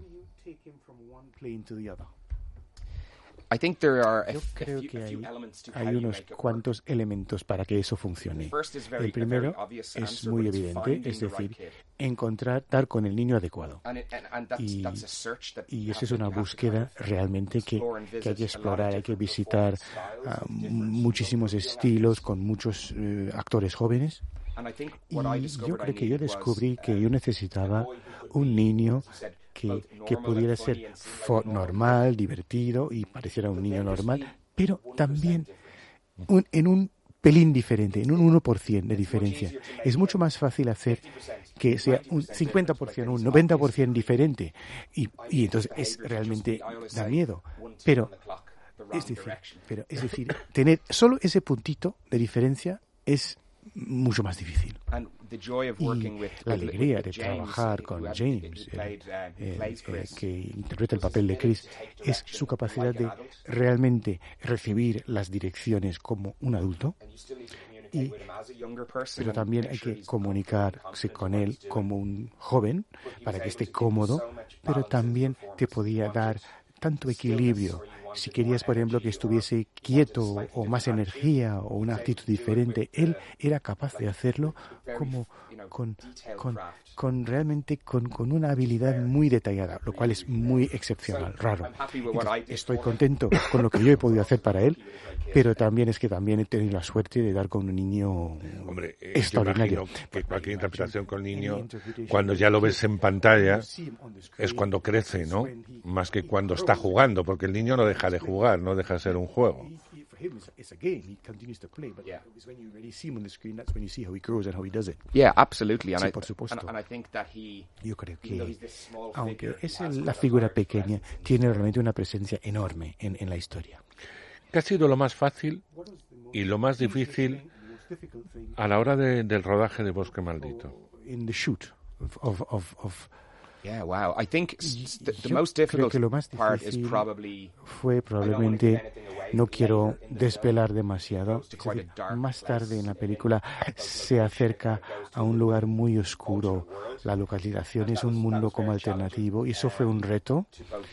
Yo creo que hay, hay unos cuantos elementos para que eso funcione. El primero es muy evidente, es decir, encontrar, dar con el niño adecuado. Y, y esa es una búsqueda realmente que, que hay que explorar, hay que visitar uh, muchísimos estilos con muchos uh, actores jóvenes. Y yo creo que yo descubrí que yo necesitaba un niño que, que pudiera ser fo- normal, divertido y pareciera un niño normal, pero también un, en un pelín diferente, en un uno por ciento de diferencia. Es mucho más fácil hacer que sea un cincuenta por ciento, un noventa por ciento diferente, y, y entonces es realmente da miedo. Pero es decir, pero es decir, tener solo ese puntito de diferencia es mucho más difícil. Y la alegría de trabajar con James, eh, eh, eh, que interpreta el papel de Chris, es su capacidad de realmente recibir las direcciones como un adulto, y, pero también hay que comunicarse con él como un joven para que esté cómodo, pero también te podía dar tanto equilibrio si querías, por ejemplo, que estuviese quieto o más energía o una actitud diferente, él era capaz de hacerlo como con, con, con realmente con, con una habilidad muy detallada, lo cual es muy excepcional, raro. Entonces, estoy contento con lo que yo he podido hacer para él, pero también es que también he tenido la suerte de dar con un niño Hombre, eh, extraordinario. Que cualquier interpretación con el niño, cuando ya lo ves en pantalla, es cuando crece, ¿no? Más que cuando está jugando, porque el niño no deja de jugar, no deja de ser un juego. Yeah, absolutely. Sí, por supuesto. Yo creo que, aunque es el- la figura pequeña, tiene realmente una presencia enorme en, en la historia. ¿Qué ha sido lo más fácil y lo más difícil a la hora de- del rodaje de Bosque Maldito? In the shoot of, of, of, of Yeah, wow. I think s- the, the Yo most creo difficult que lo más part is difícil probably fue probablemente, no quiero desvelar demasiado, es decir, más tarde en la película se acerca a un lugar muy oscuro. La localización es un mundo como alternativo y eso fue un reto,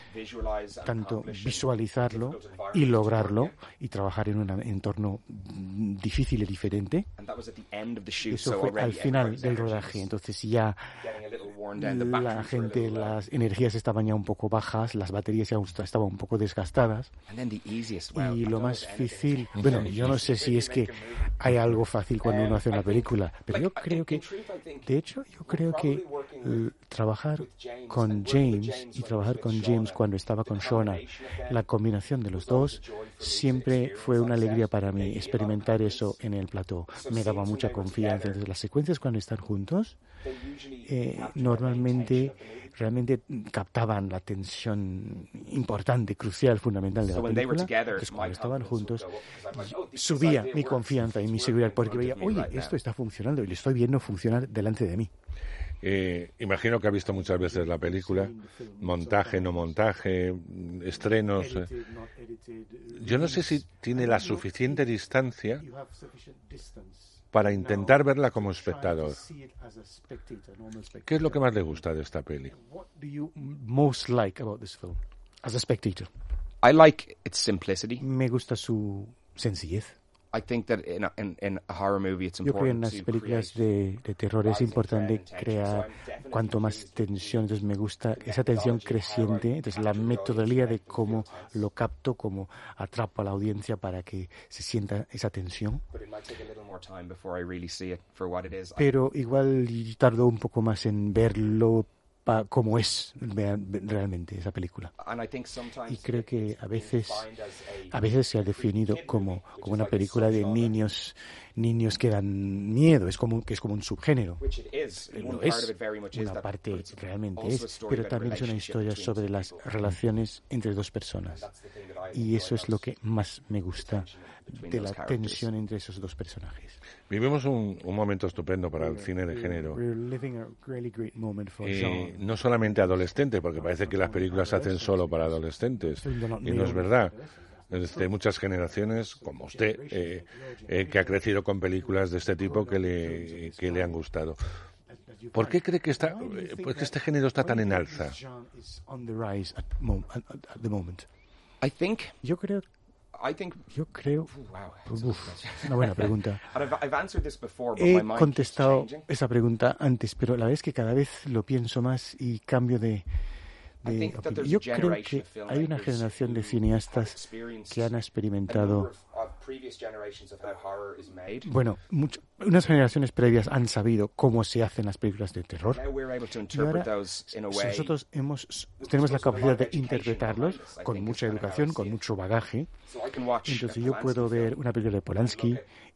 tanto visualizarlo y lograrlo y trabajar en un entorno mm, difícil y diferente. and that was at the end of the shoot. Eso so fue already al final everybody's del energies rodaje, entonces ya getting a little worn down. The la batteries were a gente, little low. las energías estaban ya un poco bajas, las baterías ya estaban un poco desgastadas. And then the easiest. Wow, Y I lo don't más know if anything- difícil, bueno, yo no sé si es que hay algo fácil cuando uno hace una película, pero yo creo que, de hecho, yo creo que l- trabajar con James y trabajar con James cuando estaba con Shona, la combinación de los dos, siempre fue una alegría para mí experimentar eso en el plató. Me daba mucha confianza. Entonces, las secuencias cuando están juntos, eh, normalmente realmente captaban la tensión importante, crucial, fundamental de la So when they were película. together, Entonces, my cuando estaban confidence would juntos, go up because I'm like, oh, this subía idea mi works. confianza y mi It's seguridad porque working veía, for me oye, right now. esto está funcionando y lo estoy viendo funcionar delante de mí. Eh, imagino que ha visto muchas veces la película, montaje, no montaje, mm, estrenos. eh. Yo no sé si tiene la suficiente distancia para intentar verla como espectador. ¿Qué es lo que más le gusta de esta peli? What do you most like about this film as a spectator? I like its simplicity. Me gusta su sencillez. I think that in a, in, in a horror movie, it's Yo creo que en important las to películas create de, de terror es importante crear cuanto más tensión. Entonces me gusta esa tensión creciente. Entonces la metodología de cómo lo capto, cómo atrapo a la audiencia para que se sienta esa tensión. But it might take a little more time before I really see it for what it is. Pero igual tardo un poco más en verlo pa, como es vea- realmente esa película. And I think sometimes Y creo que a veces, defined as a- a veces se ha definido como, como una película de niños, niños que dan miedo, es como, que es como un subgénero. which it is. One Lo part es, of it very much is una that, parte but it's realmente also a es, story pero about también es una relationship historia between sobre two las people. relaciones entre dos personas. That's the thing that I Y eso es lo que más me gusta between de those la characters. tensión entre esos dos personajes. Vivimos un, un momento estupendo para el cine de género. We're living a really great moment for Eh, genre. no solamente adolescente, porque parece que las películas se hacen solo para adolescentes, y no es verdad. Desde muchas generaciones, como usted, eh, eh, que ha crecido con películas de este tipo que le, que le han gustado. ¿Por qué cree que, está, eh, pues que este género está tan en alza? On the rise at, mo- at- at- at the moment. I think, Yo creo, I think, yo creo, wow. uf, una buena pregunta. And I've, I've answered this before, but He my mind keeps contestado changing. esa pregunta antes, pero la verdad es que cada vez lo pienso más y cambio de, I de think that opinión. there's a Yo creo generation que of hay una filmmakers generación de who have cineastas experienced que han a experimentado, number of, of previous generations of how horror is made. bueno, mucho- unas generaciones previas han sabido cómo se hacen las películas de terror. Now we're able to Y interpret ahora those in a si way. nosotros hemos, tenemos la capacidad de interpretarlos con mucha educación, con mucho bagaje. So I can watch a Entonces yo Polanski puedo ver film una película de Polanski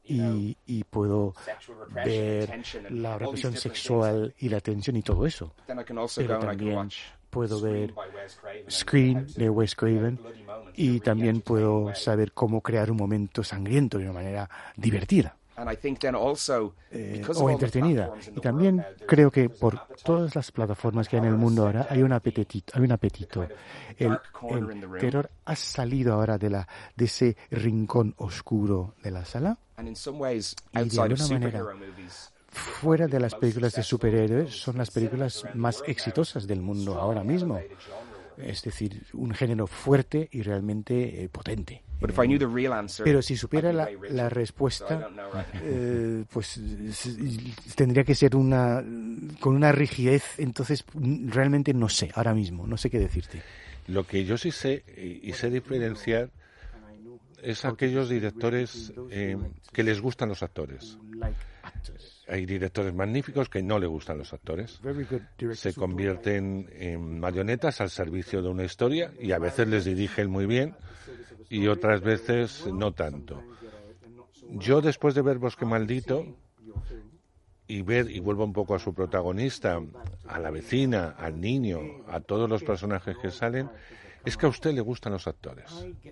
y, y puedo sexual repression, ver tension, and la all these represión different sexual y la tensión y todo eso. things. Then I can also Pero go and I can también watch puedo Scream ver by Wes Craven and Scream types of de Wes Craven bloody moments in a y really también entertaining puedo way. saber cómo crear un momento sangriento de una manera divertida And I think then also, eh, because of o all the entretenida. platforms in Y the también world now, there's- creo que there's an por appetite todas las plataformas que hay en el mundo ahora hay un apetito, hay un apetito. El, dark corner in the el room. terror ha salido ahora de la de ese rincón oscuro de la sala. And in some ways, Y de outside of alguna manera, superhero movies, fuera de las películas de superhéroes, son las películas más exitosas del mundo ahora mismo. es decir, un género fuerte y realmente eh, potente. But if I knew the real answer, Pero si supiera la, la respuesta, eh, pues tendría que ser una con una rigidez, entonces realmente no sé, ahora mismo, no sé qué decirte. Lo que yo sí sé, y, y sé diferenciar, es aquellos directores eh, que les gustan los actores. Hay directores magníficos que no le gustan los actores. Se convierten en marionetas al servicio de una historia y a veces les dirigen muy bien y otras veces no tanto. Yo, después de ver Bosque Maldito y ver, y vuelvo un poco a su protagonista, a la vecina, al niño, a todos los personajes que salen, es que a usted le gustan los actores.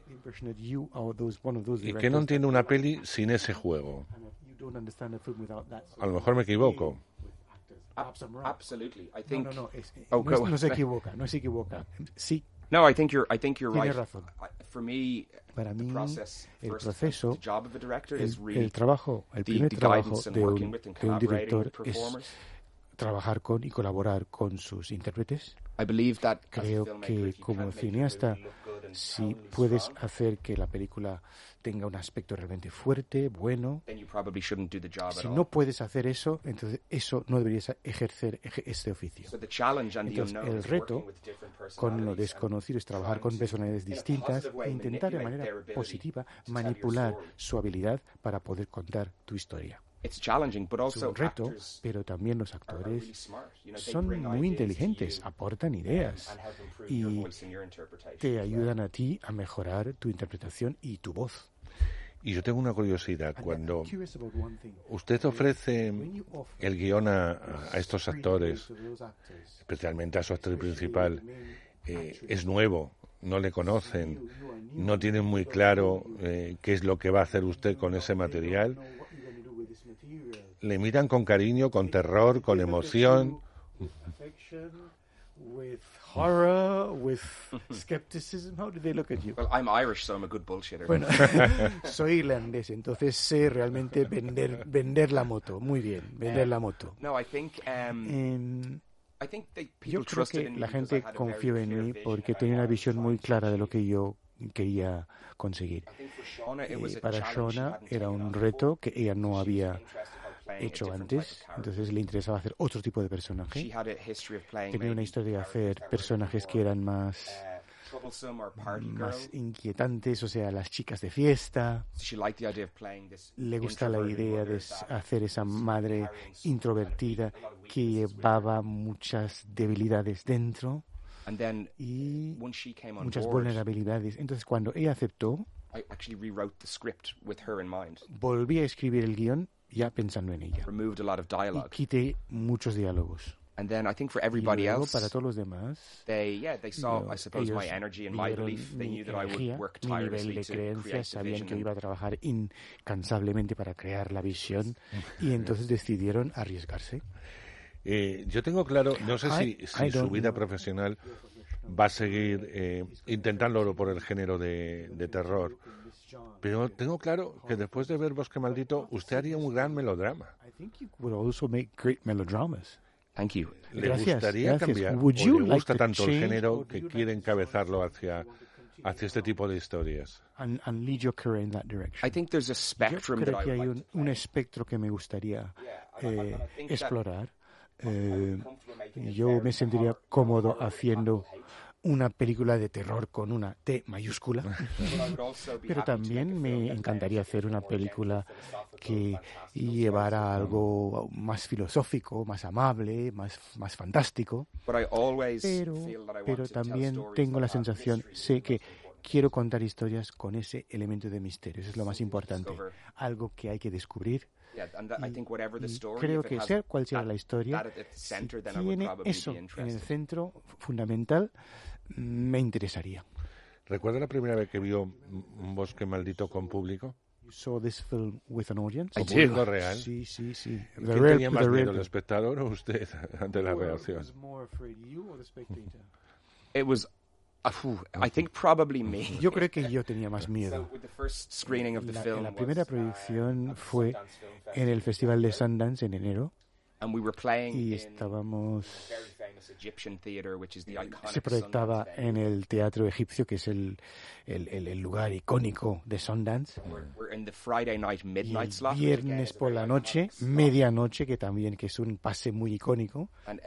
Y que no entiende una peli sin ese juego. A lo mejor me equivoco. Absolutely. I think No, no, no, es, oh, no, es, no se equivoca, no se equivoca. Sí. No, I think you're I think you're Tiene right. razón. For me, Para mí, the process, el first, proceso, the job of a director el, is really el trabajo, el the- primer the trabajo guidance and de working un, with and de un collaborating director with es performers. trabajar con y colaborar con sus intérpretes. I believe that as a Creo filmmaker, que if you como can't make a cineasta, movie look good and si tonally puedes strong, hacer que la película tenga un aspecto realmente fuerte, bueno, then you probably shouldn't do the job si at all. no puedes hacer eso, entonces eso no deberías ejercer eje- este oficio. So the challenge and the Entonces, unknown el is reto working with different con lo personalities desconocido es trabajar trying con to, personalidades in a distintas positive e way, intentar de manipulate manera their ability positiva to tell your manipular story. su habilidad para poder contar tu historia. It's challenging, but Es also un reto, actors pero también los are, are really actores smart. You know, they son bring muy ideas inteligentes, to you aportan and, ideas and help improve your y voice and your interpretation te as well. ayudan a ti a mejorar tu interpretación y tu voz. Y yo tengo una curiosidad. Cuando usted ofrece el guión a, a estos actores, especialmente a su actriz principal, eh, es nuevo, no le conocen, no tienen muy claro eh, qué es lo que va a hacer usted con ese material, le miran con cariño, con terror, con emoción. With horror, with skepticism, how do they look at you? Well, I'm Irish, so I'm a good bullshitter. Bueno, soy irlandés, entonces sé realmente vender vender la moto. Muy bien, vender la moto. No, I think um, Em, I think they, people yo creo trusted que in me la because I gente had a very confió en clear mí vision porque and I tenía una had visión muy tried clara to de lo que yo quería conseguir. I think for Shauna, it was Eh, a para challenge she Shona hadn't era taken un on reto before. que ella no She was había interested of playing a hecho different type antes, of character. entonces le interesaba hacer otro tipo de She personaje. had a history of playing Tenía una maybe historia de characters hacer that were personajes que more, eran más, uh, troublesome or party más girl. inquietantes, o sea, las chicas de fiesta. So she liked the idea of playing this Le gusta la introverted idea de mother that hacer esa was madre carrying some introvertida a lot of que weaknesses with her. llevaba muchas debilidades dentro And then y when she came on muchas board, vulnerabilidades. Entonces, cuando ella aceptó, I actually rewrote the script with her in mind. volví a escribir el guión ya pensando en ella. Removed a lot of Y dialogue. quité muchos diálogos. And then I think for Y everybody luego, else, para todos los demás, they yeah they saw Yo- I suppose my ellos energy and my vieron belief. They mi knew that I would energía, work mi nivel tirelessly de to create creencias, the sabían vision. que and iba a trabajar incansablemente para crear la visión y entonces decidieron arriesgarse. Eh, yo tengo claro, no sé si, I- si I su don't vida know. profesional va a seguir eh, intentándolo por el género de, de terror, pero tengo claro que después de ver Bosque Maldito, usted haría un gran melodrama. I think you would also make great melodramas. Thank you. ¿Le Gracias, gustaría gracias. cambiar Would o you le like gusta to tanto el change, género or do que you quiere like encabezarlo hacia, hacia este tipo de historias? And, and lead your career in that direction. I think there's a Yo spectrum creo that I que hay would un, like to un play. espectro que me gustaría eh, think that- explorar. I would Eh, be comfortable making a yo very me sentiría horror- cómodo horror with haciendo capital H. una película de terror con una T mayúscula, But I would also be pero happy to make a también film me that encantaría blends hacer una more gentle, película philosophical, que fantastical llevara stories. algo más filosófico, más amable, más, más fantástico, But I always pero, feel that I want pero to tell también stories tengo that la have sensación, mystery sé in que them. That's important. quiero contar historias con ese elemento de misterio, eso es lo más importante, Discover. algo que hay que descubrir. Yeah, and that, I Y, think whatever the y story, creo if it que has sea cual sea that- la historia, that at its si center, then I would tiene probably eso be en el interested. centro fundamental, me interesaría. ¿Recuerda la primera vez que vio Un Bosque Maldito con público? You saw this film with an audience? I ¿Con do. público real? Sí, sí, sí. The ¿Quién real- tenía más the real miedo, el thing. espectador o usted ante la reacción? It was, uh, phew, I think probably me. Yo creo que yo tenía más So miedo. with the first screening of the La, film la primera was, uh, proyección at the fue Sundance Film en el Festival, Festival de Sundance en enero and we were playing y in estábamos a very famous se proyectaba en el teatro egipcio, que es el, el, el, el lugar icónico de Sundance. Y el viernes por la noche, medianoche, que también que es un pase muy icónico.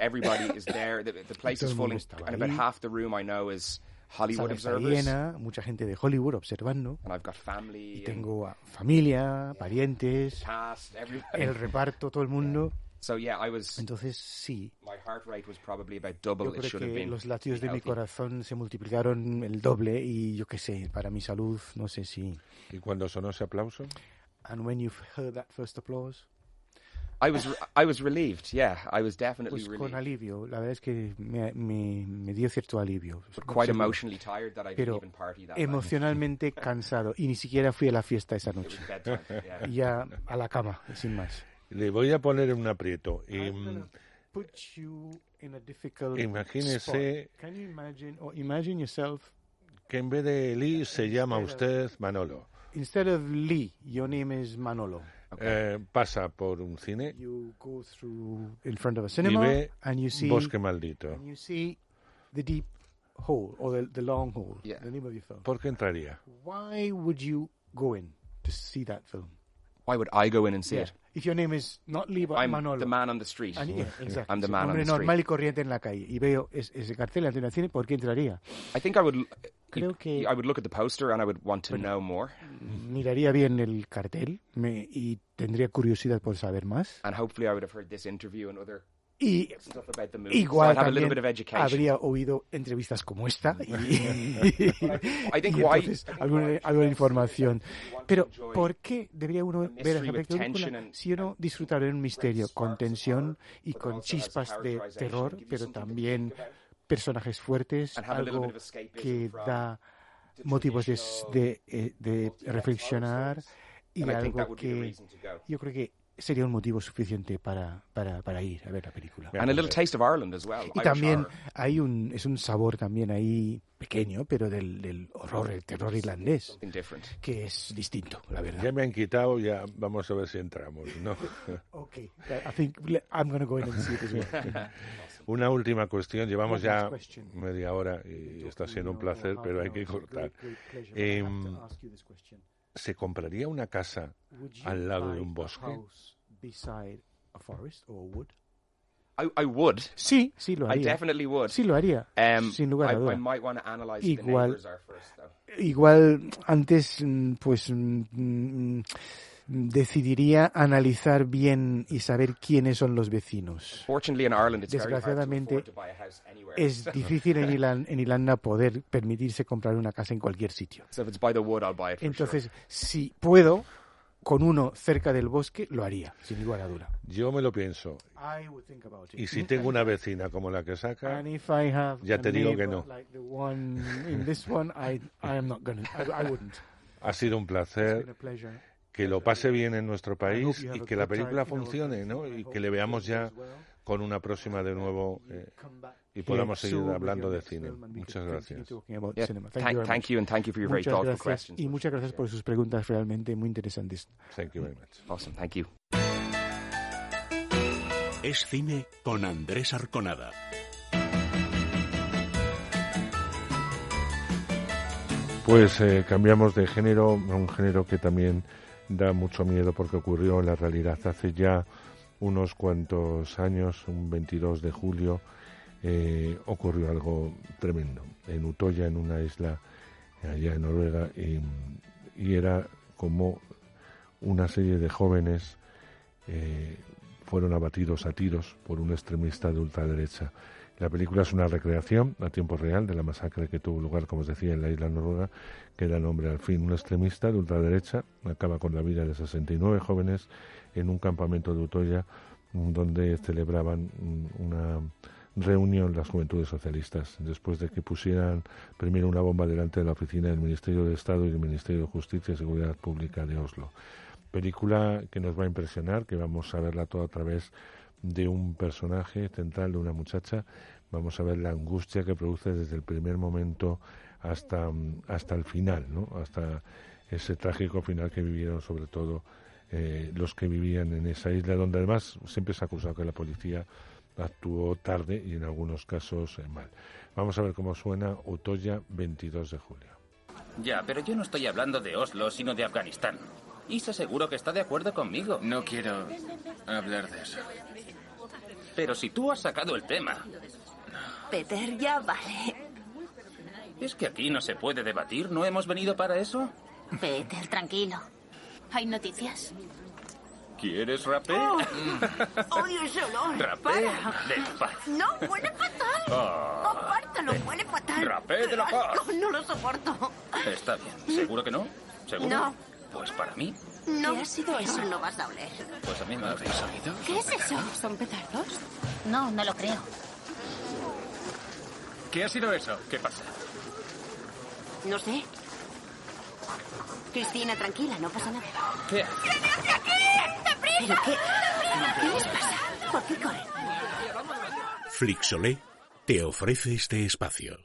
Hollywood Está llena, mucha gente de Hollywood observando. Y tengo familia, parientes, el reparto, todo el mundo. So, yeah, I was, Entonces, sí, my heart rate was probably about double yo it should creo have que been. los latidos de mi healthy. corazón se multiplicaron el doble y yo qué sé, para mi salud, no sé si... ¿Y cuando sonó ese aplauso? And when you've heard that first applause... I was, I was relieved, yeah, I was definitely Pues relieved. con alivio, la verdad es que me, me, me dio cierto alivio. Quite emotionally tired that I didn't Pero even party that night. emocionalmente cansado y ni siquiera fui a la fiesta esa It noche. was bedtime, yeah. Ya a la cama, sin más. Le voy a poner en un aprieto. I'm Em, gonna put you in a difficult Imagínese- spot. Can you imagine, or imagine yourself, que en vez de Lee se llama usted Manolo. instead of Lee, your name is Manolo. Eh, pasa por un cine You go through in front of a y cinema ve and you see Bosque Maldito. and you see the deep hole or the, the long hole. Yeah. The name of your film. ¿Por qué entraría? Why would you go in to see that film? Why would I go in and see Yeah. it? If your name is not Lee but I'm Manolo. the man on the street. And- yeah, exactly. I'm the Sí, man on hombre the street. normal y corriente en la calle y veo es- ese cartel ante el cine, ¿por qué entraría? I think I would. Creo que- I would look at the poster and I would want to know more. Miraría bien el cartel me, y tendría curiosidad por saber más. And hopefully I would have heard this interview and other Y stuff about the movie. so igual I'd have a little también bit of education. habría oído entrevistas como esta y, I think y why- entonces alguna, alguna información. Pero ¿por qué debería uno ver mystery esa with película tension and- si uno disfrutar de un misterio con tensión y con chispas de terror, pero también personajes fuertes, And have a little algo bit of escapism que from da motivos de, de, eh, de reflexionar y And I think that algo would be the que reason to go. yo creo que sería un motivo suficiente para, para, para ir a ver la película. And a little taste of Ireland as well. Y Irish también horror. hay un es un sabor también ahí pequeño, pero del, del horror, el terror irlandés, Something different. que es distinto, la verdad. Ya me han quitado, ya vamos a ver si entramos, ¿no? Okay, I think le- I'm going to go in and see it as well. Una última cuestión, llevamos One last ya question. media hora y está siendo un placer, pero hay que cortar. Em, ¿Se compraría una casa al lado de un bosque? Beside a forest or a wood? I, I would. Sí, sí lo I haría. definitely would. Sí lo haría, Um, sin lugar a I, duda. I might want to analyze who the Igual- neighbors are first, though. Igual antes, mm, pues, mm, mm, decidiría analizar bien y saber quiénes son los vecinos. Fortunately, in Ireland, it's very hard to Desgraciadamente, afford to buy a house anywhere. Es difícil en, Ilan- en Irlanda poder permitirse comprar una casa en cualquier sitio. So if it's by the wood, I'll buy it for Entonces, sure. si puedo, con uno cerca del bosque, lo haría, sin lugar a duda. Yo me lo pienso. I would think about it. Y si tengo una vecina como la que saca, And if I have ya a te digo que neighbor no. like the one in this one, I, I am not gonna, I, I wouldn't. ha sido un It's been placer. a pleasure. Que lo pase bien en nuestro I país hope you y have a que la good time película in our funcione, country. ¿no? I Y hope que le you veamos do ya as well. con una próxima de nuevo eh, Come back y here podamos seguir soon with hablando your de next cine. film and we Muchas can continue gracias. talking about Yeah, cinema. thank, Thank you very thank much. you, and thank you for your very Muchas thoughtful gracias questions. y muchas gracias por sus preguntas realmente muy interesantes. Thank you very much. Awesome, thank you. Es cine con Andrés Arconada. Pues eh, cambiamos de género, a un género que también da mucho miedo porque ocurrió en la realidad hace ya unos cuantos años, un veintidós de julio, eh, ocurrió algo tremendo en Utoya, en una isla allá en Noruega, y, y era como una serie de jóvenes eh, fueron abatidos a tiros por un extremista de ultraderecha. La película es una recreación a tiempo real de la masacre que tuvo lugar, como os decía, en la isla noruega, que da nombre al fin. Un extremista de ultraderecha acaba con la vida de sesenta y nueve jóvenes en un campamento de Utoya, donde celebraban una reunión las juventudes socialistas, después de que pusieran primero una bomba delante de la oficina del Ministerio de Estado y del Ministerio de Justicia y Seguridad Pública de Oslo. Película que nos va a impresionar, que vamos a verla toda a través de un personaje central, de una muchacha. Vamos a ver la angustia que produce desde el primer momento hasta, hasta el final, ¿no? Hasta ese trágico final que vivieron sobre todo eh, los que vivían en esa isla, donde además siempre se ha acusado que la policía actuó tarde y en algunos casos eh, mal. Vamos a ver cómo suena Utoya, veintidós de julio. Ya, pero yo no estoy hablando de Oslo, sino de Afganistán. Isa seguro que está de acuerdo conmigo. No quiero hablar de eso. Pero si tú has sacado el tema... Peter, ya vale. ¿Es que aquí no se puede debatir? ¿No hemos venido para eso? Peter, tranquilo. ¿Hay noticias? ¿Quieres rapé? Oh, odio ese olor. Rapé Para. de la paz. No, huele fatal. Oh. Apártalo, huele fatal. Rapé de la paz. Asco, no lo soporto. Está bien. ¿Seguro que no? ¿Seguro? No. Pues para mí. No. ¿Qué ha sido eso? No vas a oler. Pues a mí me habéis oído. ¿Qué es eso? ¿Son petardos? No, no lo creo. ¿Qué ha sido eso? ¿Qué pasa? No sé. Cristina, tranquila, no pasa nada. ¿Qué haces? ¡Viene hacia aquí! ¡Deprisa! ¿Pero qué? ¿Qué les pasa? ¿Por qué corren? Flixolé te ofrece este espacio.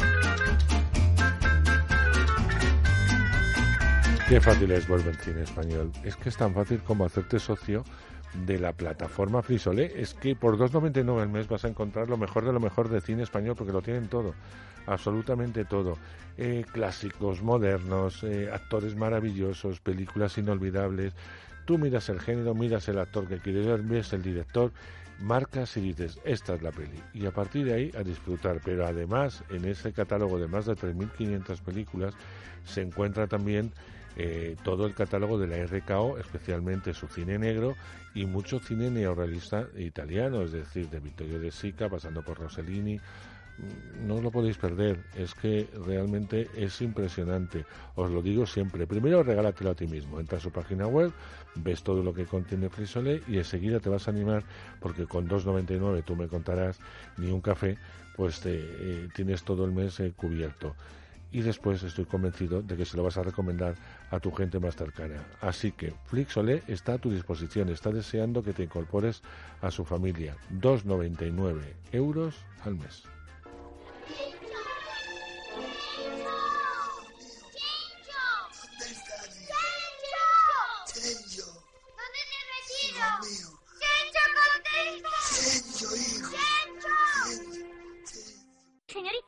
Qué fácil es volver cine español. Es que es tan fácil como hacerte socio de la plataforma Flixolé. Es que por dos noventa y nueve al mes vas a encontrar lo mejor de lo mejor de cine español, porque lo tienen todo, absolutamente todo. Eh, clásicos, modernos, eh, actores maravillosos, películas inolvidables. Tú miras el género, miras el actor que quieres ver, ves el director, marcas y dices, esta es la peli. Y a partir de ahí a disfrutar. Pero además, en ese catálogo de más de tres mil quinientas películas, se encuentra también Eh, todo el catálogo de la R K O, especialmente su cine negro y mucho cine neorrealista italiano, es decir, de Vittorio De Sica, pasando por Rossellini. No os lo podéis perder, es que realmente es impresionante, os lo digo siempre. Primero regálatelo a ti mismo, entra a su página web, ves todo lo que contiene Flixolé y enseguida te vas a animar, porque con dos noventa y nueve tú me contarás, ni un café, pues te, eh, tienes todo el mes eh, cubierto. Y después estoy convencido de que se lo vas a recomendar a tu gente más cercana. Así que Flixolé está a tu disposición, está deseando que te incorpores a su familia. dos noventa y nueve euros al mes. Señorito.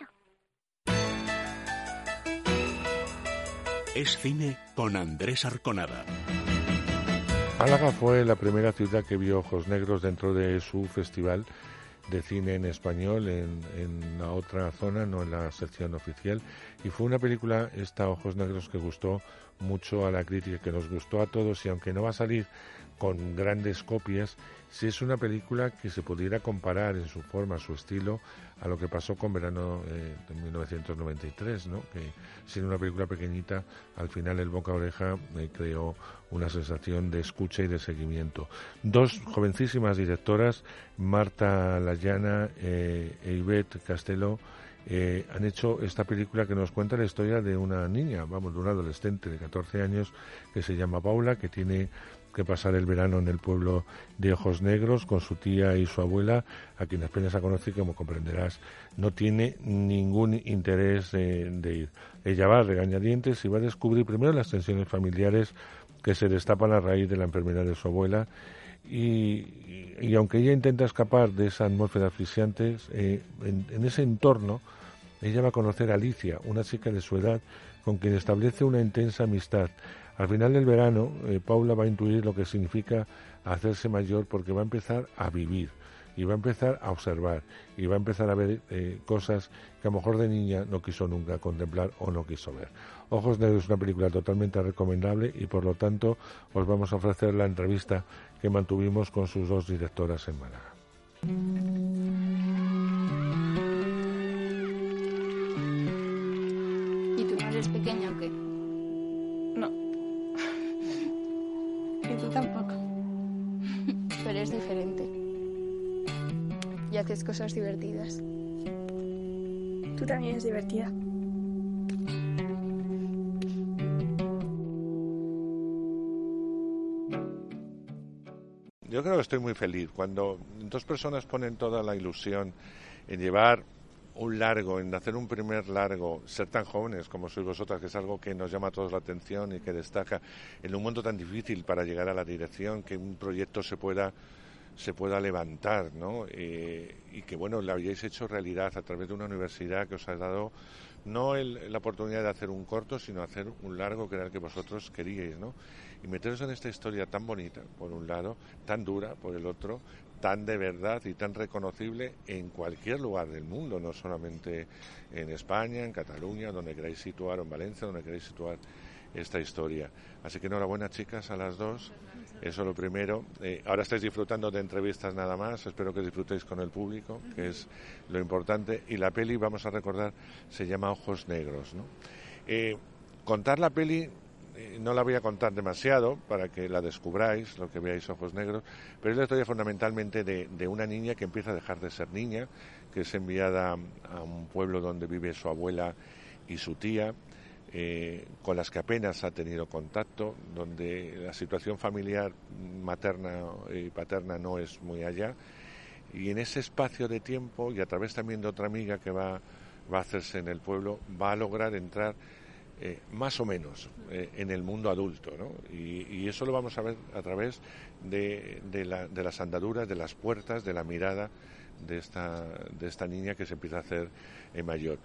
Es cine con Andrés Arconada. Málaga fue la primera ciudad que vio Ojos Negros dentro de su festival de cine en español en, en la otra zona, no en la sección oficial, y fue una película, esta Ojos Negros, que gustó mucho a la crítica, que nos gustó a todos, y aunque no va a salir con grandes copias, sí es una película que se pudiera comparar en su forma, su estilo, a lo que pasó con Verano eh, de mil novecientos noventa y tres, ¿no? Que siendo una película pequeñita, al final el boca a oreja eh, creó una sensación de escucha y de seguimiento. Dos jovencísimas directoras, Marta Layana eh, e Ivette Castelló, eh, han hecho esta película que nos cuenta la historia de una niña, vamos, de una adolescente de catorce años que se llama Paula, que tiene que pasar el verano en el pueblo de Ojos Negros con su tía y su abuela, a quien apenas la conoce y, como comprenderás, no tiene ningún interés eh, de ir. Ella va a regañadientes y va a descubrir primero las tensiones familiares que se destapan a raíz de la enfermedad de su abuela, y, y, y aunque ella intenta escapar de esa atmósfera asfixiante, eh, en, en ese entorno ella va a conocer a Alicia, una chica de su edad con quien establece una intensa amistad. Al final del verano, eh, Paula va a intuir lo que significa hacerse mayor, porque va a empezar a vivir y va a empezar a observar y va a empezar a ver eh, cosas que a lo mejor de niña no quiso nunca contemplar o no quiso ver. Ojos Negros es una película totalmente recomendable y, por lo tanto, os vamos a ofrecer la entrevista que mantuvimos con sus dos directoras en Málaga. ¿Y tú no eres pequeña o qué? No. Y tú tampoco. Tú eres diferente. Y haces cosas divertidas. Tú también eres divertida. Yo creo que estoy muy feliz cuando dos personas ponen toda la ilusión en llevar un largo, en hacer un primer largo, ser tan jóvenes como sois vosotras, que es algo que nos llama a todos la atención y que destaca en un mundo tan difícil para llegar a la dirección, que un proyecto se pueda se pueda levantar, ¿no? Eh, y que, bueno, la hayáis hecho realidad a través de una universidad que os ha dado no el, la oportunidad de hacer un corto, sino hacer un largo, que era el que vosotros queríais, ¿no? Y meteros en esta historia tan bonita, por un lado, tan dura, por el otro, tan de verdad y tan reconocible en cualquier lugar del mundo, no solamente en España, en Cataluña, donde queráis situar, o en Valencia, donde queráis situar esta historia. Así que enhorabuena, chicas, a las dos. Eso lo primero. Eh, ahora estáis disfrutando de entrevistas nada más. Espero que disfrutéis con el público, que es lo importante. Y la peli, vamos a recordar, se llama Ojos Negros, ¿no? Eh, contar la peli, eh, no la voy a contar demasiado para que la descubráis, lo que veáis Ojos Negros, pero es la historia fundamentalmente de, de una niña que empieza a dejar de ser niña, que es enviada a un pueblo donde vive su abuela y su tía, Eh, con las que apenas ha tenido contacto, donde la situación familiar materna y paterna no es muy allá, y en ese espacio de tiempo, y a través también de otra amiga que va, va a hacerse en el pueblo, va a lograr entrar eh, más o menos eh, en el mundo adulto, ¿no? Y, y eso lo vamos a ver a través de, de, la, de las andaduras, de las puertas, de la mirada de esta, de esta niña que se empieza a hacer eh, mayor.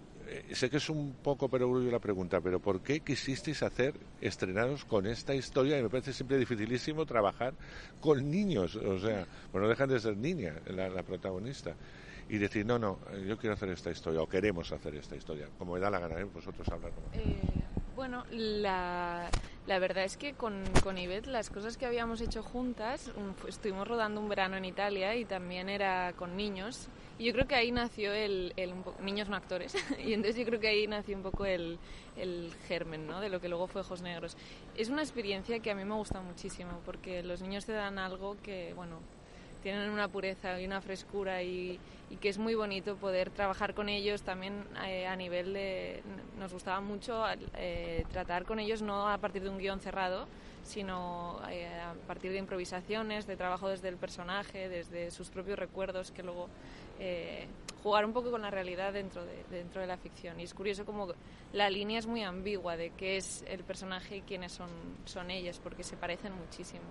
Sé que es un poco perogrullo la pregunta, pero ¿por qué quisisteis hacer, estrenaros con esta historia? Y me parece siempre dificilísimo trabajar con niños, o sea, pues no dejan de ser niña la, la protagonista. Y decir, no, no, yo quiero hacer esta historia, o queremos hacer esta historia, como me da la gana, ¿eh? Vosotros hablar como... Eh, bueno, la, la verdad es que con, con Ivette las cosas que habíamos hecho juntas, um, estuvimos rodando un verano en Italia y también era con niños. Y yo creo que ahí nació el, el un poco, niños no actores, y entonces yo creo que ahí nació un poco el, el germen, ¿no?, de lo que luego fue Ojos Negros. Es una experiencia que a mí me gusta muchísimo, porque los niños te dan algo que, bueno, tienen una pureza y una frescura y, y que es muy bonito poder trabajar con ellos también eh, a nivel de... Nos gustaba mucho eh, tratar con ellos no a partir de un guión cerrado, sino eh, a partir de improvisaciones, de trabajo desde el personaje, desde sus propios recuerdos, que luego eh, jugar un poco con la realidad dentro de, dentro de la ficción. Y es curioso como la línea es muy ambigua de qué es el personaje y quiénes son, son ellos, porque se parecen muchísimo.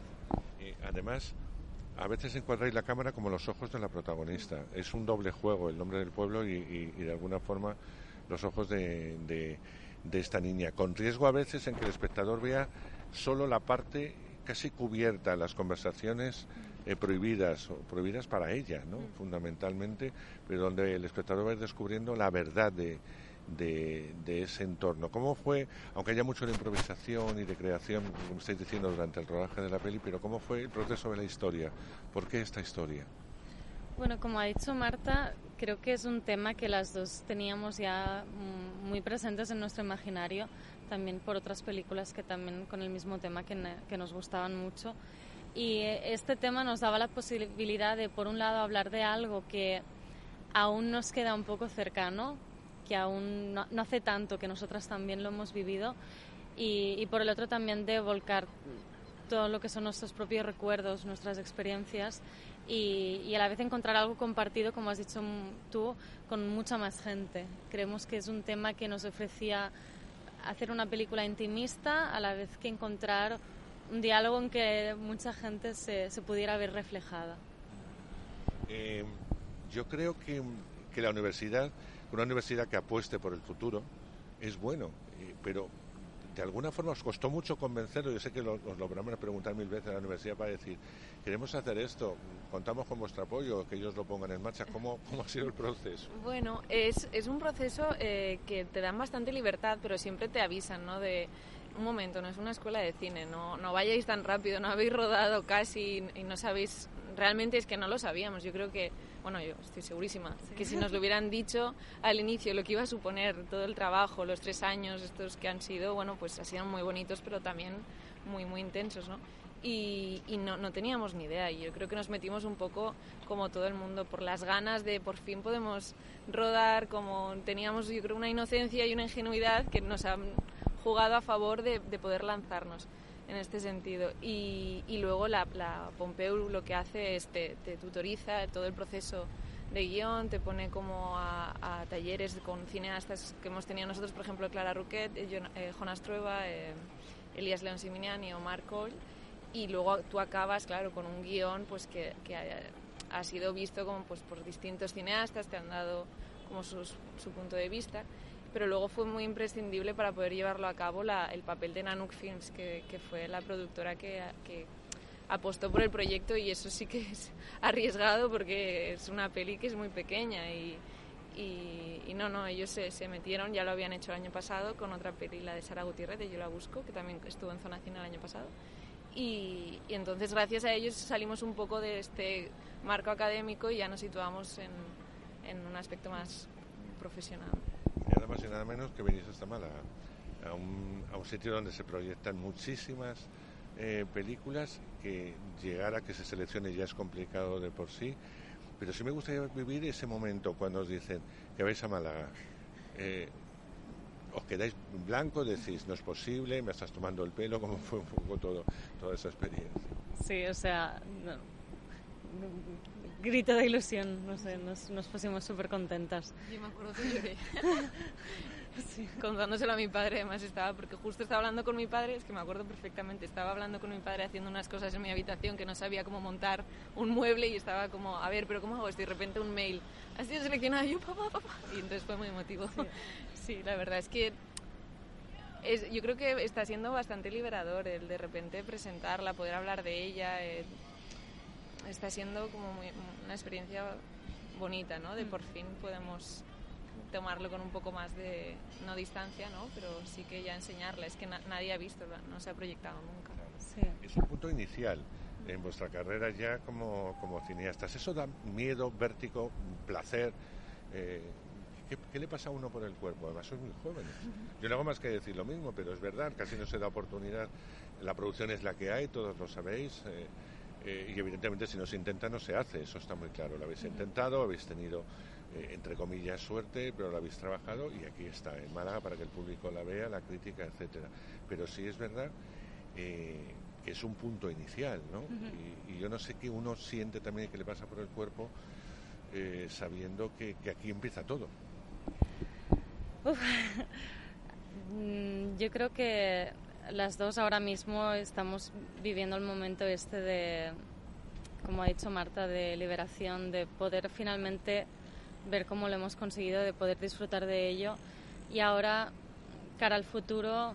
Y además, a veces encuadráis la cámara como los ojos de la protagonista. Es un doble juego, el nombre del pueblo y, y, y de alguna forma los ojos de, de, de esta niña, con riesgo a veces en que el espectador vea solo la parte casi cubierta, las conversaciones eh, prohibidas, o prohibidas para ella, ¿no?, fundamentalmente, pero donde el espectador va a ir descubriendo la verdad de, de, de ese entorno. ¿Cómo fue, aunque haya mucho de improvisación y de creación, como estáis diciendo, durante el rodaje de la peli, pero cómo fue el proceso de la historia? ¿Por qué esta historia? Bueno, como ha dicho Marta, creo que es un tema que las dos teníamos ya muy presentes en nuestro imaginario, también por otras películas que también con el mismo tema que, que nos gustaban mucho. Y este tema nos daba la posibilidad de, por un lado, hablar de algo que aún nos queda un poco cercano, que aún no, no hace tanto, que nosotras también lo hemos vivido, y, y por el otro también de volcar todo lo que son nuestros propios recuerdos, nuestras experiencias, y, y a la vez encontrar algo compartido, como has dicho tú, con mucha más gente. Creemos que es un tema que nos ofrecía hacer una película intimista, a la vez que encontrar un diálogo en que mucha gente se, se pudiera ver reflejada. Eh, yo creo que, que la universidad, una universidad que apueste por el futuro, es bueno, eh, pero de alguna forma os costó mucho convencerlo. Yo sé que lo, os lo van a preguntar mil veces a la universidad para decir, queremos hacer esto, contamos con vuestro apoyo, que ellos lo pongan en marcha. ¿Cómo, cómo ha sido el proceso? Bueno, es, es un proceso eh, que te dan bastante libertad, pero siempre te avisan, ¿no?, de un momento, no es una escuela de cine, no, no vayáis tan rápido, no habéis rodado casi y no sabéis, realmente es que no lo sabíamos. Yo creo que, bueno, yo estoy segurísima, sí, que si nos lo hubieran dicho al inicio lo que iba a suponer todo el trabajo, los tres años estos que han sido, bueno, pues han sido muy bonitos, pero también muy, muy intensos, ¿no? Y, y no, no teníamos ni idea, y yo creo que nos metimos un poco como todo el mundo por las ganas de por fin podemos rodar, como teníamos yo creo una inocencia y una ingenuidad que nos han jugado a favor de, de poder lanzarnos en este sentido. Y, y luego la, la Pompeu lo que hace es te, te tutoriza todo el proceso de guión, te pone como a, a talleres con cineastas que hemos tenido nosotros, por ejemplo Clara Roquet, eh, Jonas Trueba, eh, Elías León Siminiani o Marc Coll, y luego tú acabas, claro, con un guión pues que, que ha, ha sido visto como pues por distintos cineastas, te han dado como sus, su punto de vista, pero luego fue muy imprescindible para poder llevarlo a cabo la, el papel de Nanook Films, que, que fue la productora que, que apostó por el proyecto, y eso sí que es arriesgado porque es una peli que es muy pequeña y, y, y no, no, ellos se, se metieron, ya lo habían hecho el año pasado con otra peli, la de Sara Gutiérrez, de Yo la busco, que también estuvo en Zona Cine el año pasado, y, y entonces gracias a ellos salimos un poco de este marco académico y ya nos situamos en, en un aspecto más profesional. Y nada más y nada menos que venís hasta Málaga, a un, a un sitio donde se proyectan muchísimas eh, películas, que llegar a que se seleccione ya es complicado de por sí, pero sí me gustaría vivir ese momento cuando os dicen que vais a Málaga. Eh, os quedáis en blanco, decís, no es posible, me estás tomando el pelo, ¿cómo fue un poco todo, toda esa experiencia? Sí, o sea, no, grito de ilusión, no sé, nos, nos pusimos súper contentas. Yo me acuerdo que lloré. Sí, contándoselo a mi padre, además estaba, porque justo estaba hablando con mi padre, es que me acuerdo perfectamente, estaba hablando con mi padre haciendo unas cosas en mi habitación que no sabía cómo montar un mueble y estaba como, a ver, pero ¿cómo hago esto? Y de repente un mail, has sido seleccionado, y yo, papá, papá, y entonces fue muy emotivo. Sí, sí, la verdad es que es, yo creo que está siendo bastante liberador el de repente presentarla, poder hablar de ella, eh, está siendo como muy, una experiencia bonita, ¿no? De por fin podemos tomarlo con un poco más de, no distancia, ¿no? Pero sí que ya enseñarla, es que na- nadie ha visto, no se ha proyectado nunca. Sí. Es un punto inicial en vuestra carrera ya como, como cineastas. ¿Eso da miedo, vértigo, placer? Eh, ¿qué, ¿Qué le pasa a uno por el cuerpo? Además sois muy jóvenes. Yo no hago más que decir lo mismo, pero es verdad, casi no se da oportunidad. La producción es la que hay, todos lo sabéis, eh, eh, y evidentemente si no se intenta no se hace, eso está muy claro. Lo habéis intentado, habéis tenido Eh, entre comillas suerte, pero la habéis trabajado y aquí está en Málaga para que el público la vea, la crítica, etcétera. Pero sí es verdad eh, que es un punto inicial, ¿no? Uh-huh. y, y yo no sé qué uno siente también que le pasa por el cuerpo eh, sabiendo que, que aquí empieza todo. Uf. Yo creo que las dos ahora mismo estamos viviendo el momento este de, como ha dicho Marta, de liberación, de poder finalmente ver cómo lo hemos conseguido, de poder disfrutar de ello, y ahora, cara al futuro,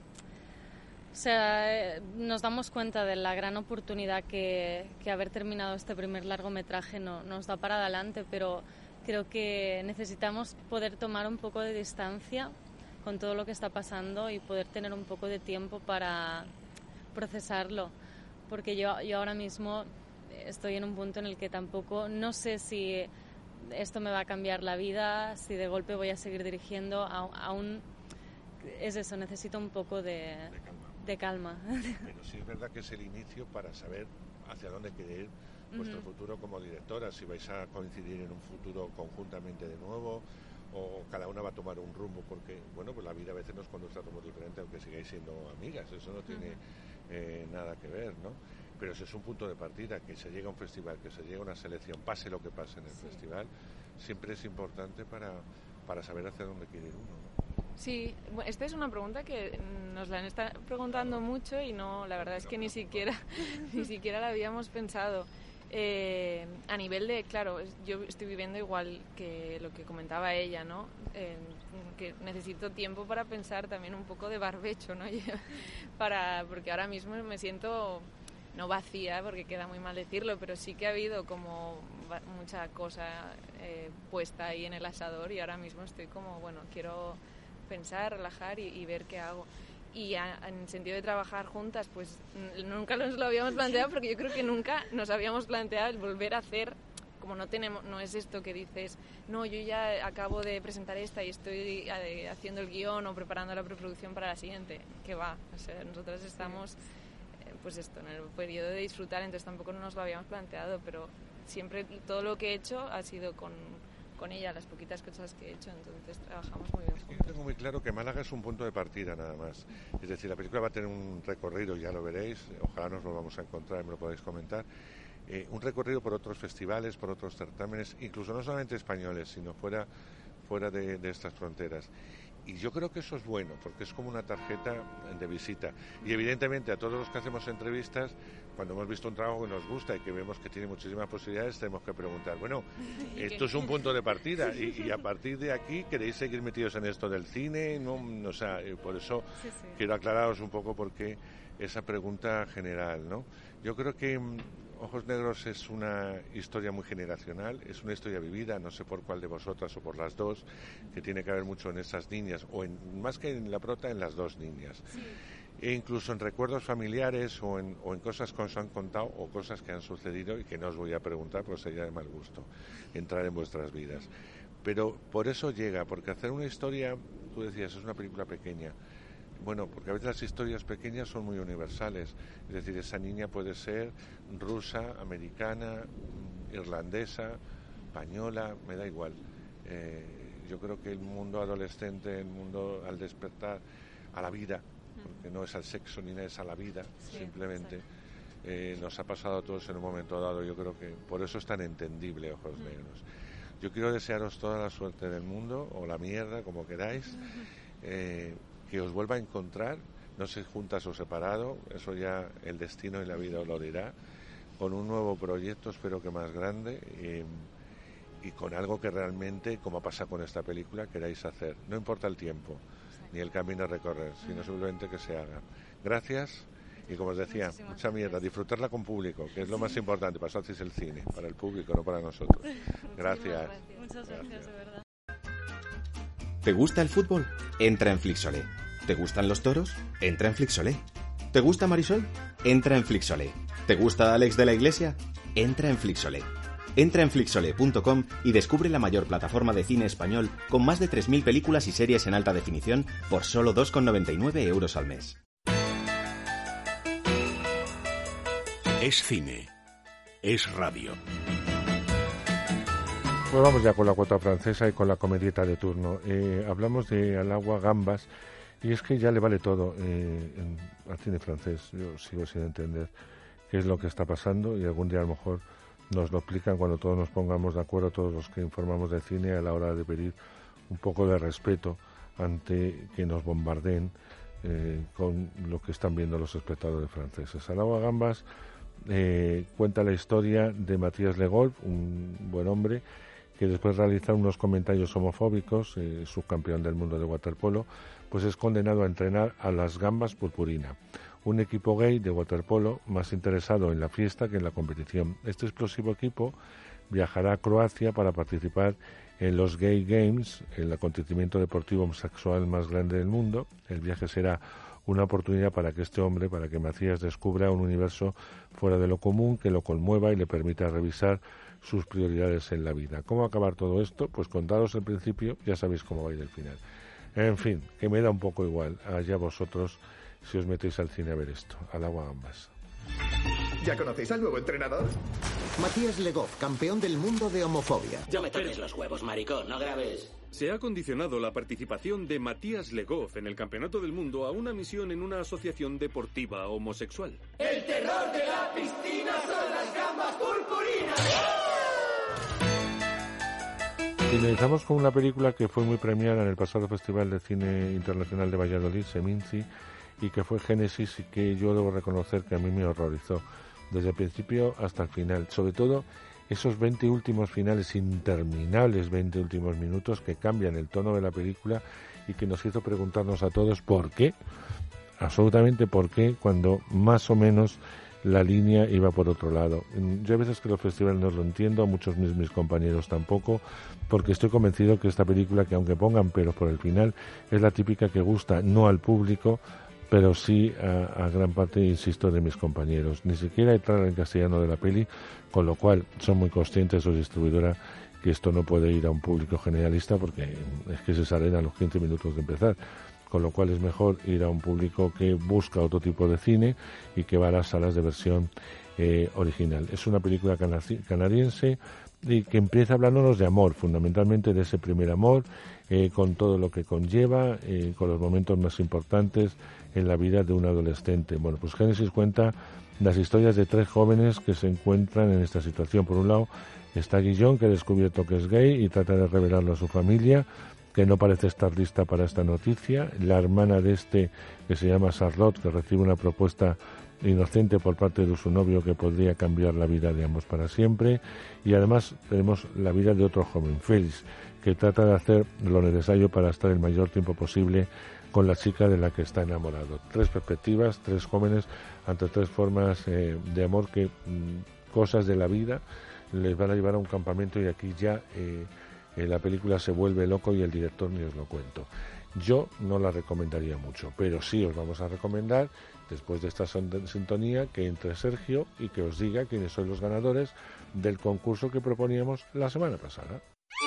o sea, nos damos cuenta de la gran oportunidad que, que haber terminado este primer largometraje no, nos da para adelante, pero creo que necesitamos poder tomar un poco de distancia con todo lo que está pasando y poder tener un poco de tiempo para procesarlo, porque yo, yo ahora mismo estoy en un punto en el que tampoco, no sé si esto me va a cambiar la vida, si de golpe voy a seguir dirigiendo, aún es eso, necesito un poco de, de calma. De calma. Pero sí es verdad que es el inicio para saber hacia dónde quiere ir vuestro uh-huh. futuro como directora, si vais a coincidir en un futuro conjuntamente de nuevo o cada una va a tomar un rumbo, porque bueno, pues la vida a veces nos conduce a rumbos diferentes, aunque sigáis siendo amigas, eso no tiene uh-huh. eh, nada que ver, ¿no? Pero eso es un punto de partida, que se llega a un festival, que se llega a una selección, pase lo que pase en el sí. festival, siempre es importante para, para saber hacia dónde quiere ir uno, ¿no? Sí, esta es una pregunta que nos la han estado preguntando mucho y no, la verdad es que ni siquiera, ni siquiera la habíamos pensado. Eh, a nivel de, claro, yo estoy viviendo igual que lo que comentaba ella, ¿no? Eh, que necesito tiempo para pensar también un poco de barbecho, ¿no? para, porque ahora mismo me siento no vacía, porque queda muy mal decirlo, pero sí que ha habido como mucha cosa eh, puesta ahí en el asador y ahora mismo estoy como, bueno, quiero pensar, relajar y, y ver qué hago. Y a, en el sentido de trabajar juntas, pues nunca nos lo habíamos planteado, porque yo creo que nunca nos habíamos planteado el volver a hacer, como no tenemos, no es esto que dices, no, yo ya acabo de presentar esta y estoy haciendo el guión o preparando la preproducción para la siguiente, que va, o sea, nosotras estamos... Sí. Pues esto, en el periodo de disfrutar, entonces tampoco nos lo habíamos planteado, pero siempre todo lo que he hecho ha sido con, con ella, las poquitas cosas que he hecho, entonces trabajamos muy bien juntos. Yo tengo muy claro que Málaga es un punto de partida nada más, es decir, la película va a tener un recorrido, ya lo veréis, ojalá nos lo vamos a encontrar y me lo podáis comentar, eh, un recorrido por otros festivales, por otros certámenes, incluso no solamente españoles, sino fuera, fuera de, de estas fronteras. y yo creo que eso es bueno, porque es como una tarjeta de visita. Y evidentemente a todos los que hacemos entrevistas, cuando hemos visto un trabajo que nos gusta y que vemos que tiene muchísimas posibilidades, tenemos que preguntar, bueno, esto es un punto de partida y, y a partir de aquí queréis seguir metidos en esto del cine, no, o sea, por eso sí, sí. quiero aclararos un poco por qué esa pregunta general, ¿no? Yo creo que Ojos Negros es una historia muy generacional, es una historia vivida, no sé por cuál de vosotras o por las dos, que tiene que haber mucho en esas niñas, o en, más que en la prota, en las dos niñas. Sí. E incluso en recuerdos familiares o en, o en cosas que os han contado o cosas que han sucedido y que no os voy a preguntar porque sería de mal gusto entrar en vuestras vidas. Pero por eso llega, porque hacer una historia, tú decías, es una película pequeña. Bueno, porque a veces las historias pequeñas son muy universales. Es decir, esa niña puede ser rusa, americana, irlandesa, española, me da igual. Eh, yo creo que el mundo adolescente, el mundo al despertar a la vida, porque no es al sexo ni es a la vida, sí, simplemente eh, nos ha pasado a todos en un momento dado. Yo creo que por eso es tan entendible Ojos Negros. Yo quiero desearos toda la suerte del mundo, o la mierda, como queráis, eh, que os vuelva a encontrar, no sé juntas o separado, eso ya el destino y la vida os lo dirá, con un nuevo proyecto, espero que más grande, y, y con algo que realmente, como pasa con esta película, queráis hacer. No importa el tiempo ni el camino a recorrer, sino simplemente que se haga. Gracias, y como os decía, mucha mierda, disfrutarla con público, que es lo más importante, para eso hacéis el cine, para el público, no para nosotros. Gracias. Muchas gracias, de verdad. ¿Te gusta el fútbol? Entra en Flixolé. ¿Te gustan los toros? Entra en Flixolé. ¿Te gusta Marisol? Entra en Flixolé. ¿Te gusta Alex de la Iglesia? Entra en Flixolé. Entra en flixolé punto com y descubre la mayor plataforma de cine español con más de tres mil películas y series en alta definición por solo dos con noventa y nueve euros al mes. Es cine. Es radio. Pues vamos ya con la cuota francesa y con la comedieta de turno. Eh, hablamos de Al agua gambas y es que ya le vale todo eh, en, al cine francés. Yo sigo sin entender qué es lo que está pasando y algún día a lo mejor nos lo explican cuando todos nos pongamos de acuerdo, todos los que informamos de cine, a la hora de pedir un poco de respeto ante que nos bombardeen eh, con lo que están viendo los espectadores franceses. Al agua gambas eh, cuenta la historia de Matías Legolf, un buen hombre que después de realizar unos comentarios homofóbicos, eh, subcampeón del mundo de waterpolo, pues es condenado a entrenar a las Gambas Purpurina, un equipo gay de waterpolo más interesado en la fiesta que en la competición. Este explosivo equipo viajará a Croacia para participar en los Gay Games, el acontecimiento deportivo homosexual más grande del mundo. El viaje será una oportunidad para que este hombre, para que Matías descubra un universo fuera de lo común, que lo conmueva y le permita revisar sus prioridades en la vida. ¿Cómo acabar todo esto? Pues contaros el principio, ya sabéis cómo va a ir el final. En fin, que me da un poco igual, allá vosotros si os metéis al cine a ver esto, al agua gambas. ¿Ya conocéis al nuevo entrenador? Matías Legolf, campeón del mundo de homofobia. Yo me toques los huevos, maricón, no grabes. Se ha condicionado la participación de Matías Legolf en el Campeonato del Mundo a una misión en una asociación deportiva homosexual. El terror de la piscina son las gambas purpurinas. Finalizamos con una película que fue muy premiada en el pasado Festival de Cine Internacional de Valladolid, Seminci, y que fue Génesis, y que yo debo reconocer que a mí me horrorizó desde el principio hasta el final, sobre todo esos veinte últimos finales, interminables veinte últimos minutos que cambian el tono de la película y que nos hizo preguntarnos a todos por qué, absolutamente por qué, cuando más o menos la línea iba por otro lado. Yo a veces que los festivales no lo entiendo, a muchos mis, mis compañeros tampoco, porque estoy convencido que esta película, que aunque pongan peros por el final, es la típica que gusta no al público, pero sí a, a gran parte, insisto, de mis compañeros. Ni siquiera hay trailer en castellano de la peli, con lo cual son muy conscientes su distribuidora que esto no puede ir a un público generalista porque es que se salen a los quince minutos de empezar, con lo cual es mejor ir a un público que busca otro tipo de cine y que va a las salas de versión eh, original. Es una película canadiense y que empieza hablándonos de amor, fundamentalmente de ese primer amor, eh, con todo lo que conlleva, eh, con los momentos más importantes en la vida de un adolescente. Bueno, pues Génesis cuenta las historias de tres jóvenes que se encuentran en esta situación. Por un lado está Guillón, que ha descubierto que es gay y trata de revelarlo a su familia, que no parece estar lista para esta noticia. La hermana de este, que se llama Charlotte, que recibe una propuesta inocente por parte de su novio que podría cambiar la vida de ambos para siempre. Y además tenemos la vida de otro joven, Félix, que trata de hacer lo necesario para estar el mayor tiempo posible con la chica de la que está enamorado. Tres perspectivas, tres jóvenes ante tres formas eh, de amor que mm, cosas de la vida les van a llevar a un campamento, y aquí ya eh, eh, la película se vuelve loco y el director ni os lo cuento. Yo no la recomendaría mucho, pero sí os vamos a recomendar, después de esta sintonía, que entre Sergio y que os diga quiénes son los ganadores del concurso que proponíamos la semana pasada.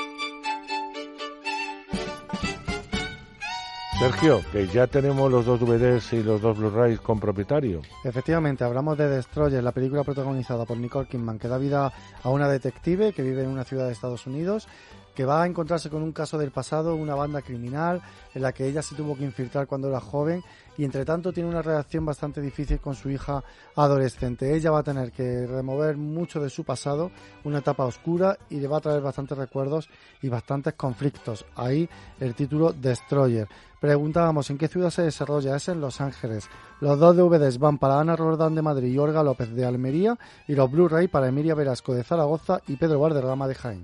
Sergio, que ya tenemos los dos D V Ds y los dos Blu-rays con propietario. Efectivamente, hablamos de Destroyer, la película protagonizada por Nicole Kidman, que da vida a una detective que vive en una ciudad de Estados Unidos, que va a encontrarse con un caso del pasado, una banda criminal en la que ella se tuvo que infiltrar cuando era joven, y entre tanto tiene una relación bastante difícil con su hija adolescente. Ella va a tener que remover mucho de su pasado, una etapa oscura, y le va a traer bastantes recuerdos y bastantes conflictos. Ahí el título Destroyer. Preguntábamos en qué ciudad se desarrolla. Es en Los Ángeles. Los dos D V Ds van para Ana Roldán de Madrid y Olga López de Almería, y los Blu-ray para Emilia Velasco de Zaragoza y Pedro Valderrama de Jaén.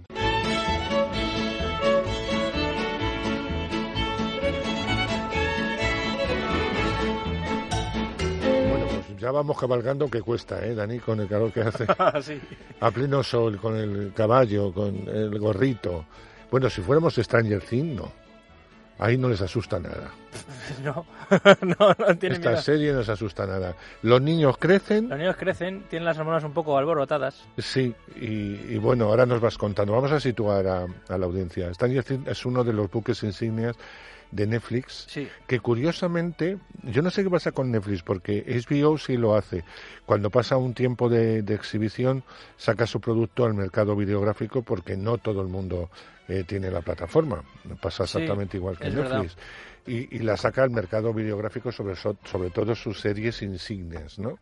Ya vamos cabalgando, que cuesta, ¿eh, Dani? Con el calor que hace. Sí. A pleno sol, con el caballo, con el gorrito. Bueno, si fuéramos Stranger Things, no. Ahí no les asusta nada. No, no, no tienen Esta miedo. serie no les asusta nada. Los niños crecen. Los niños crecen, tienen las hormonas un poco alborotadas. Sí, y, y bueno, ahora nos vas contando. Vamos a situar a, a la audiencia. Stranger Things es uno de los buques insignias de Netflix, sí. Que curiosamente, yo no sé qué pasa con Netflix, porque H B O sí lo hace. Cuando pasa un tiempo de, de exhibición, saca su producto al mercado videográfico, porque no todo el mundo eh, tiene la plataforma. Pasa exactamente sí, igual que Netflix. Y, y la saca al mercado videográfico, sobre, sobre todo sus series insignes, ¿no?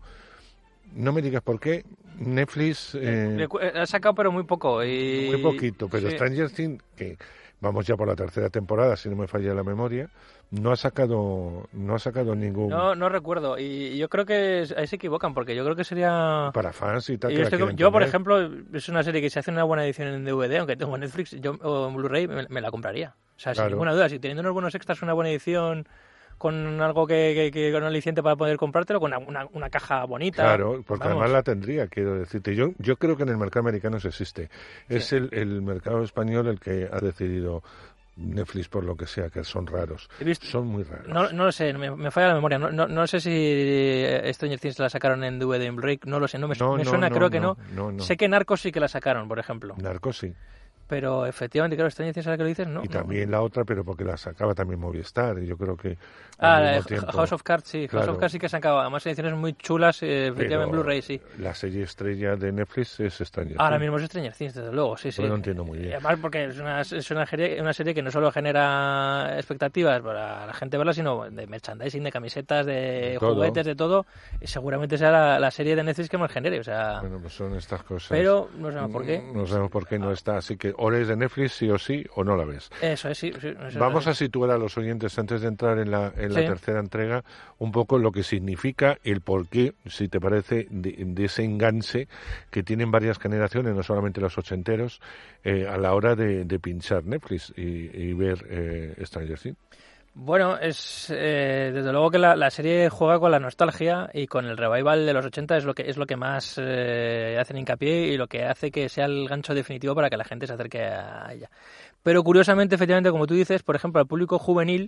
No me digas por qué. Netflix... Eh, eh, ha sacado, pero muy poco. Y... Muy poquito, pero sí. Stranger Things, que... Vamos ya por la tercera temporada, si no me falla la memoria. No ha sacado, no ha sacado ningún. No, no recuerdo. Y yo creo que ahí se equivocan, porque yo creo que sería para fans y tal. Y que estoy, la yo, por tener. ejemplo, es una serie que si hace una buena edición en D V D, aunque tengo Netflix, yo o Blu-ray me, me la compraría. O sea, claro. Sin ninguna duda, si teniendo unos buenos extras, una buena edición, con algo que, que, que con un aliciente para poder comprártelo, con una, una, una caja bonita. Claro, porque vamos. Además la tendría, quiero decirte. Yo yo creo que en el mercado americano eso existe. Es sí. el, el mercado español el que ha decidido Netflix, por lo que sea, que son raros. Visto, son muy raros. No, no lo sé, me, me falla la memoria. No, no, no sé si Stranger Things la sacaron en D V D en Blu-ray, no lo sé. No me, no, me no, suena, no, creo no, que no. no, no. Sé que Narcos sí que la sacaron, por ejemplo. Narcos sí. Pero efectivamente, claro, Stranger Things, ¿sabes que lo dices? No. Y también no. La otra, pero porque la sacaba también Movistar, y yo creo que Ah, la House of Cards, sí. Claro. House of Cards sí que sacaba, además ediciones muy chulas, eh, efectivamente en Blu-ray, sí. La serie estrella de Netflix es Stranger Things. Ahora mismo es Stranger Things, desde luego, sí, sí. Yo no entiendo muy bien. Además porque es una, es una, serie, una serie que no solo genera expectativas para la gente verla, sino de merchandising, de camisetas, de, de juguetes, de todo. Y seguramente sea la, la serie de Netflix que más genere, o sea... Bueno, pues son estas cosas. Pero no sabemos por qué. No sabemos por qué no está, así que o eres de Netflix sí o sí, o no la ves. Eso es, sí. sí eso Vamos es. a situar a los oyentes, antes de entrar en la, en la sí. tercera entrega, un poco lo que significa el porqué, si te parece, de, de ese enganche que tienen varias generaciones, no solamente los ochenteros, eh, a la hora de, de pinchar Netflix y, y ver eh, Stranger Things. Bueno, es eh, desde luego que la, la serie juega con la nostalgia y con el revival de los ochenta, es lo que es lo que más eh, hacen hincapié y lo que hace que sea el gancho definitivo para que la gente se acerque a ella. Pero curiosamente, efectivamente, como tú dices, por ejemplo, al público juvenil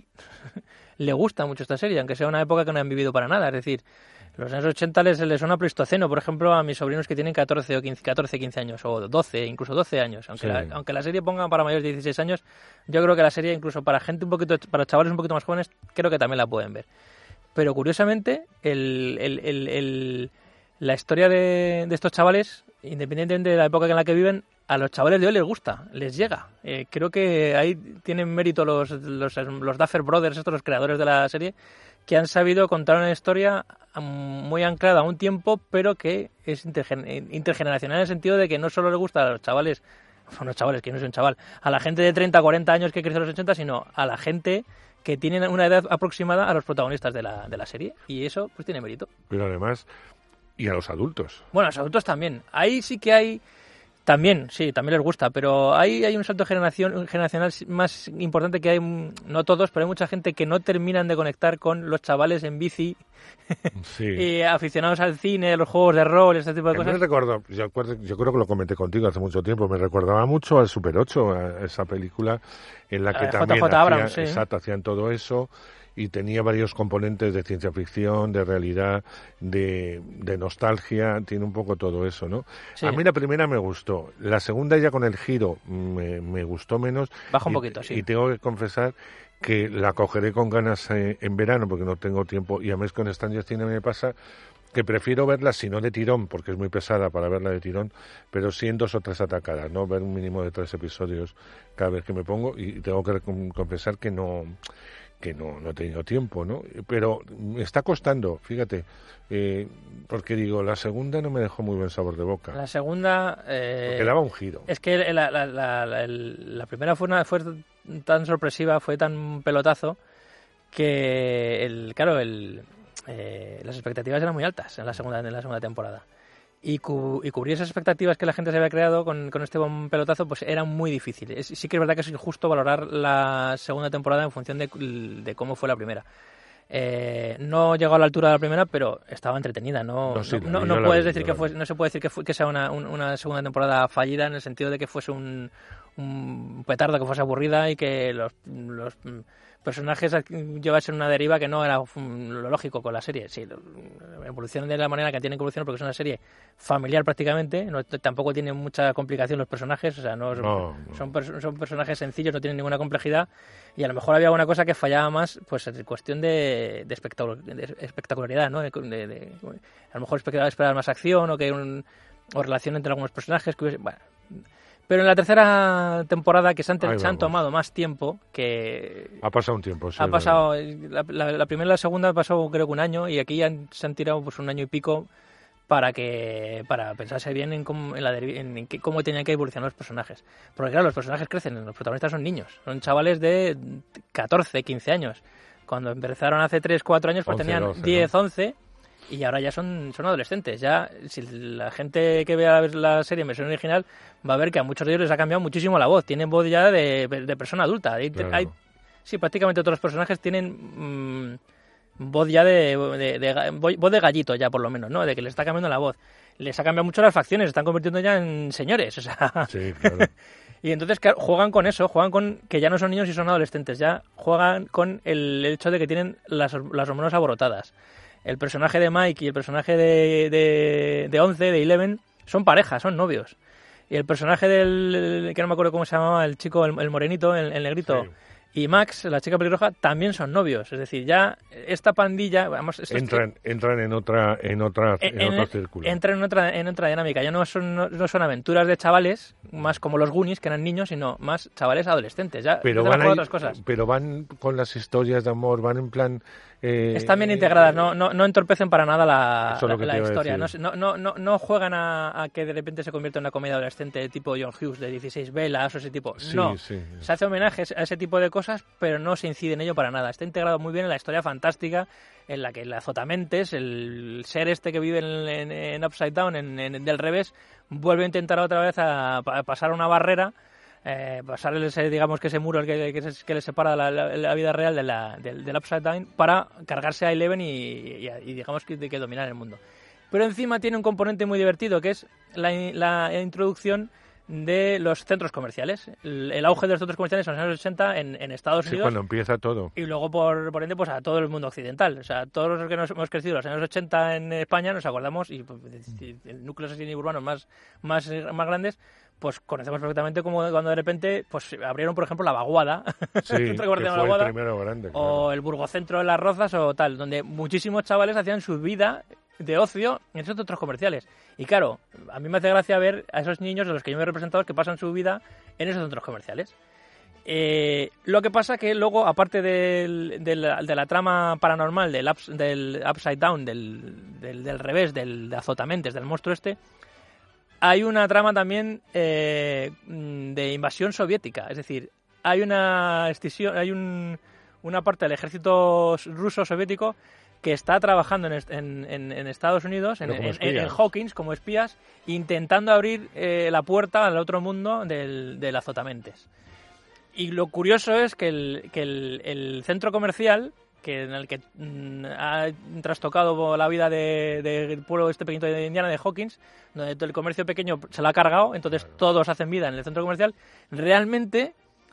le gusta mucho esta serie, aunque sea una época que no han vivido para nada. Es decir, los años ochenta les, les suena pleistoceno, por ejemplo, a mis sobrinos que tienen catorce o quince, catorce, quince años, o doce, incluso doce años. Aunque, sí. la, aunque la serie ponga para mayores de dieciséis años, yo creo que la serie, incluso para gente un poquito, para chavales un poquito más jóvenes, creo que también la pueden ver. Pero curiosamente, el, el, el, el, la historia de, de estos chavales, independientemente de la época en la que viven, a los chavales de hoy les gusta, les llega. Eh, creo que ahí tienen mérito los, los, los Duffer Brothers, estos los creadores de la serie, que han sabido contar una historia muy anclada a un tiempo, pero que es intergen- intergeneracional en el sentido de que no solo les gusta a los chavales bueno, chavales, que no soy un chaval, a la gente de treinta, cuarenta años que creció en los ochenta, sino a la gente que tiene una edad aproximada a los protagonistas de la, de la serie. Y eso, pues tiene mérito. Pero además, y a los adultos. Bueno, a los adultos también. Ahí sí que hay... También, sí, también les gusta, pero ahí hay un salto generación, generacional más importante que hay, no todos, pero hay mucha gente que no terminan de conectar con los chavales en bici, sí. y aficionados al cine, a los juegos de rol, este tipo de cosas. Me recuerdo, yo, yo creo que lo comenté contigo hace mucho tiempo, me recordaba mucho al Super ocho, a esa película en la que eh, también J J hacían, Abrams, sí. exacto, hacían todo eso. Y tenía varios componentes de ciencia ficción, de realidad, de, de nostalgia, tiene un poco todo eso, ¿no? Sí. A mí la primera me gustó, la segunda ya con el giro me, me gustó menos. Baja un y, poquito, sí. Y tengo que confesar que la cogeré con ganas eh, en verano porque no tengo tiempo, y además con Stranger Things me pasa que prefiero verla, si no de tirón, porque es muy pesada para verla de tirón, pero sí en dos o tres atacadas, ¿no? Ver un mínimo de tres episodios cada vez que me pongo, y tengo que confesar que no... que no, no he tenido tiempo, ¿no? Pero me está costando, fíjate, eh, porque digo, la segunda no me dejó muy buen sabor de boca. La segunda... Eh, porque daba un giro. Es que la, la, la, la, la primera fue, una, fue tan sorpresiva, fue tan pelotazo, que, el claro, el, eh, las expectativas eran muy altas en la segunda, en la segunda temporada. Y, cu- y cubrir esas expectativas que la gente se había creado con, con este buen pelotazo, pues era muy difícil. Es, sí que es verdad que es injusto valorar la segunda temporada en función de, de cómo fue la primera. Eh, no llegó a la altura de la primera, pero estaba entretenida. No, no, sí, no, no, no puedes decir que fue, no se puede decir que, fue, que sea una, un, una segunda temporada fallida en el sentido de que fuese un, un petardo, que fuese aburrida y que los, los personajes llevasen una deriva que no era lo lógico con la serie. Sí, evolucionan de la manera que tienen que evolucionar porque es una serie familiar prácticamente, no, tampoco tienen mucha complicación los personajes, o sea, no, no, no. Son, son personajes sencillos, no tienen ninguna complejidad, y a lo mejor había alguna cosa que fallaba más, pues en cuestión de, de, espectacular, de espectacularidad, ¿no? De, de, de, a lo mejor esperaba esperar más acción o que un, o relación entre algunos personajes que hubiese, bueno. Pero en la tercera temporada, que se han, te- se han tomado más tiempo, que... Ha pasado un tiempo, sí. Ha pasado... La, la, la primera y la segunda pasó creo que un año, y aquí han, se han tirado pues un año y pico para que para pensarse bien en cómo, en la deriv- en, en qué, cómo tenían que evolucionar los personajes. Porque claro, los personajes crecen, los protagonistas son niños, son chavales de catorce, quince años. Cuando empezaron hace tres, cuatro años, pues once, tenían doce, diez, ¿no? once... Y ahora ya son, son adolescentes. Ya, si la gente que vea la serie en versión original va a ver que a muchos de ellos les ha cambiado muchísimo la voz. Tienen voz ya de, de persona adulta. Hay, claro. hay, sí, prácticamente todos los personajes tienen mmm, voz ya de, de, de, voz de gallito ya, por lo menos, ¿no? De que les está cambiando la voz. Les ha cambiado mucho las facciones, se están convirtiendo ya en señores. O sea... Sí, claro. Y entonces claro, juegan con eso, juegan con que ya no son niños y son adolescentes. Ya juegan con el hecho de que tienen las, las hormonas alborotadas. El personaje de Mike y el personaje de, de, de Once, de Eleven, son parejas, son novios. Y el personaje del, que no me acuerdo cómo se llamaba, el chico, el, el morenito, el, el negrito, sí. Y Max, la chica pelirroja, también son novios. Es decir, ya esta pandilla... Vamos, entran, que, entran en otra en otra en, en otro círculo. Entran en otra, en otra dinámica. Ya no son, no, no son aventuras de chavales, más como los Goonies, que eran niños, sino más chavales adolescentes. Ya pero van, a, otras cosas. Pero van con las historias de amor, van en plan... Eh, Están bien integradas, no, no, no entorpecen para nada la, la, la historia. No, no, no, no juegan a, a que de repente se convierta en una comedia adolescente tipo John Hughes de dieciséis velas o ese tipo. Sí, no, sí, sí. Se hace homenajes a ese tipo de cosas, pero no se incide en ello para nada. Está integrado muy bien en la historia fantástica en la que el azotamentes, el ser este que vive en, en, en Upside Down, en, en, del revés, vuelve a intentar otra vez a, a pasar una barrera. Eh, pasar ese, digamos que ese muro que, que, que le separa la, la, la vida real de la, del, del Upside Down para cargarse a Eleven y, y, y digamos que, que dominar el mundo. Pero encima tiene un componente muy divertido que es la, la introducción de los centros comerciales. El, el auge de los centros comerciales en los años ochenta en, en Estados sí, Unidos. Cuando empieza todo. Y luego, por, por ende, pues a todo el mundo occidental. O sea, todos los que nos hemos crecido en los años ochenta en España nos acordamos, y pues, el núcleos así urbanos más, más, más grandes, pues conocemos perfectamente como cuando de repente pues abrieron, por ejemplo, la Vaguada. Sí, que fue la Vaguada, el primero grande. Claro. O el Burgocentro de las Rozas o tal, donde muchísimos chavales hacían su vida de ocio en esos centros comerciales. Y claro, a mí me hace gracia ver a esos niños de los que yo me he representado que pasan su vida en esos centros comerciales. Eh, lo que pasa que luego, aparte del, del, de la trama paranormal del, ups, del Upside Down, del, del, del revés, del de azotamentes, del monstruo este, hay una trama también eh, de invasión soviética. Es decir, hay una escisión, hay un, una parte del ejército ruso soviético que está trabajando en, en, en Estados Unidos, en, en, en Hawkins, como espías, intentando abrir eh, la puerta al otro mundo del, del azotamentes. Y lo curioso es que el, que el, el centro comercial, que en el que mm, ha trastocado la vida de, de, del pueblo este pequeñito de Indiana, de Hawkins, donde el comercio pequeño se lo ha cargado, entonces claro. todos hacen vida en el centro comercial, realmente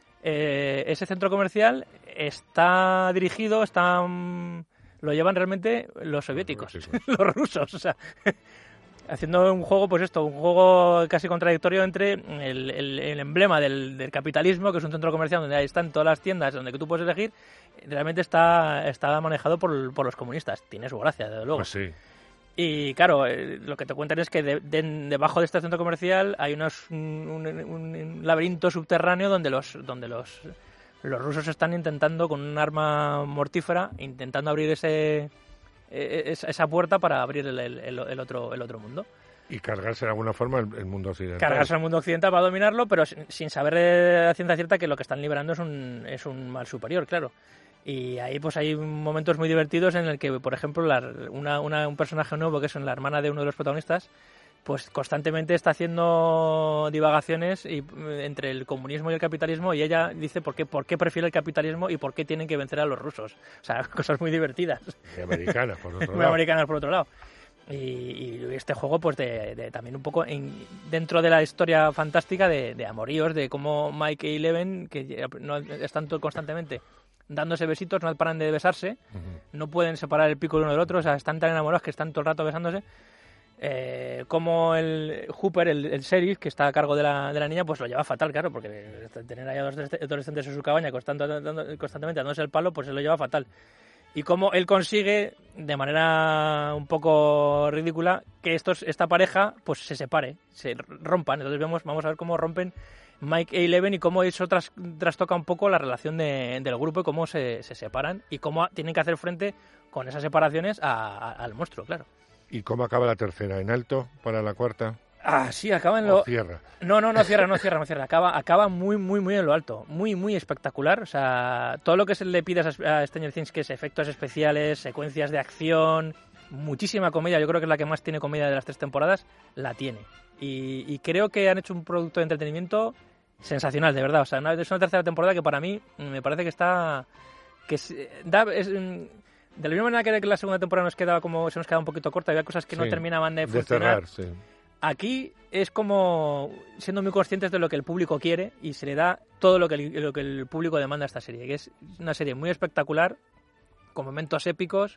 eh, ese centro comercial está dirigido, está... Mm, lo llevan realmente los soviéticos, los, los rusos, o sea, haciendo un juego, pues esto, un juego casi contradictorio entre el, el, el emblema del, del capitalismo, que es un centro comercial donde ahí están todas las tiendas donde tú puedes elegir, realmente está, está manejado por, por los comunistas. Tiene su gracia, desde luego. Pues sí. Y claro, eh, lo que te cuentan es que de, de, debajo de este centro comercial hay unos, un, un, un laberinto subterráneo donde los... Donde los Los rusos están intentando, con un arma mortífera, intentando abrir ese esa puerta para abrir el, el, el, otro, el otro mundo. Y cargarse de alguna forma el, el mundo occidental. Cargarse el mundo occidental para dominarlo, pero sin, sin saber a ciencia cierta que lo que están liberando es un, es un mal superior, claro. Y ahí pues hay momentos muy divertidos en el que, por ejemplo, la, una, una, un personaje nuevo, que es la hermana de uno de los protagonistas, pues constantemente está haciendo divagaciones y, entre el comunismo y el capitalismo, y ella dice por qué, por qué prefiere el capitalismo y por qué tienen que vencer a los rusos. O sea, cosas muy divertidas. Muy americanas, por otro lado. Muy americanas, por otro lado. Y, y este juego, pues de, de, también un poco en, dentro de la historia fantástica de, de amoríos, de cómo Mike y Eleven, que no están todo constantemente dándose besitos, no paran de besarse, uh-huh. no pueden separar el pico de uno del otro, o sea, están tan enamorados que están todo el rato besándose. Eh, como el Hooper, el, el sheriff que está a cargo de la, de la niña, pues lo lleva fatal, claro, porque tener ahí a dos adolescentes en su cabaña constantemente, constantemente dándose el palo, pues se lo lleva fatal. Y como él consigue, de manera un poco ridícula, que estos esta pareja pues se separe, se rompan. Entonces vemos, vamos a ver cómo rompen Mike e Eleven y cómo eso tras, trastoca un poco la relación de, del grupo y cómo se, se separan y cómo tienen que hacer frente con esas separaciones a, a, al monstruo, claro. ¿Y cómo acaba la tercera? ¿En alto para la cuarta? Ah, sí, acaba en lo... ¿O cierra? No, no, no cierra, no cierra, no cierra. Acaba, acaba muy, muy, muy en lo alto. Muy, muy espectacular. O sea, todo lo que se le pide a Stranger Things, que es efectos especiales, secuencias de acción, muchísima comedia. Yo creo que es la que más tiene comedia de las tres temporadas, la tiene. Y, y creo que han hecho un producto de entretenimiento sensacional, de verdad. O sea, una, es una tercera temporada que para mí me parece que está... que es, da... Es, de la misma manera que la segunda temporada nos quedaba como se nos quedaba un poquito corta, había cosas que sí, no terminaban de funcionar. De cerrar, sí. Aquí es como siendo muy conscientes de lo que el público quiere y se le da todo lo que el, lo que el público demanda a esta serie, que es una serie muy espectacular, con momentos épicos,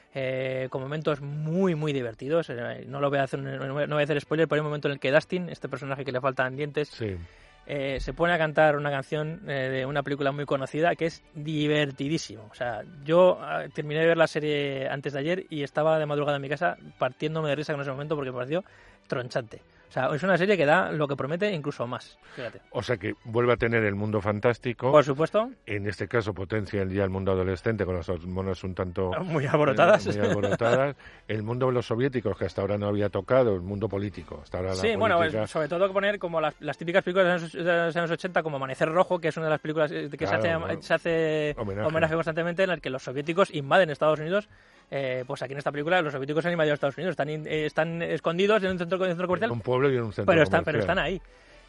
eh, con momentos muy, muy divertidos. No lo voy a hacer, no voy a hacer spoiler, pero hay un momento en el que Dustin, este personaje que le faltan dientes, sí. Eh, se pone a cantar una canción eh, de una película muy conocida que es divertidísimo. O sea, yo eh, terminé de ver la serie antes de ayer y estaba de madrugada en mi casa partiéndome de risa en ese momento porque me pareció tronchante. O sea, es una serie que da lo que promete, incluso más. Fíjate. O sea, que vuelve a tener el mundo fantástico. Por supuesto. En este caso potencia ya el mundo adolescente con las hormonas un tanto... Muy alborotadas. Eh, muy alborotadas. El mundo de los soviéticos, que hasta ahora no había tocado, el mundo político. Hasta ahora sí, la bueno, política... sobre todo poner como las, las típicas películas de los años ochenta, como Amanecer Rojo, que es una de las películas que claro, se hace, no. se hace homenaje. homenaje constantemente, en el que los soviéticos invaden Estados Unidos. Eh, pues aquí en esta película los soviéticos han invadido Estados Unidos, están, eh, están escondidos en un centro, en un centro comercial. En un pueblo y en un centro pero comercial. Están, pero están ahí.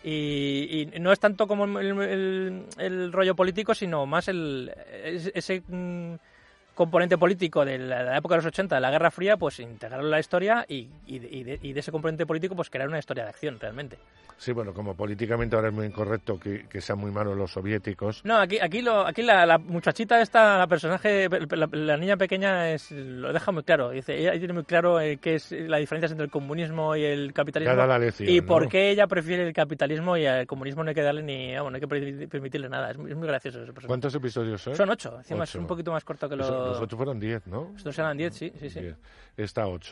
Y, y no es tanto como el, el, el rollo político, sino más el ese mm, componente político de la, de la época de los ochenta, de la Guerra Fría, pues integrarlo en la historia y, y, de, y, de, y de ese componente político pues crear una historia de acción realmente. Sí, bueno, como políticamente ahora es muy incorrecto que, que sean muy malos los soviéticos. No, aquí aquí lo aquí la, la muchachita esta, la personaje, la, la niña pequeña es lo deja muy claro. Dice, ella tiene muy claro eh, qué es la diferencia entre el comunismo y el capitalismo. Da la lección, y ¿no? por qué ella prefiere el capitalismo y al comunismo no hay que darle ni, bueno, no hay que permitirle nada. Es muy, es muy gracioso ese personaje. ¿Cuántos episodios son? Son ocho. Encima ocho. es un poquito más corto que los... Los ocho fueron diez, ¿no? Estos eran diez, sí, sí, sí. Diez. Está ocho.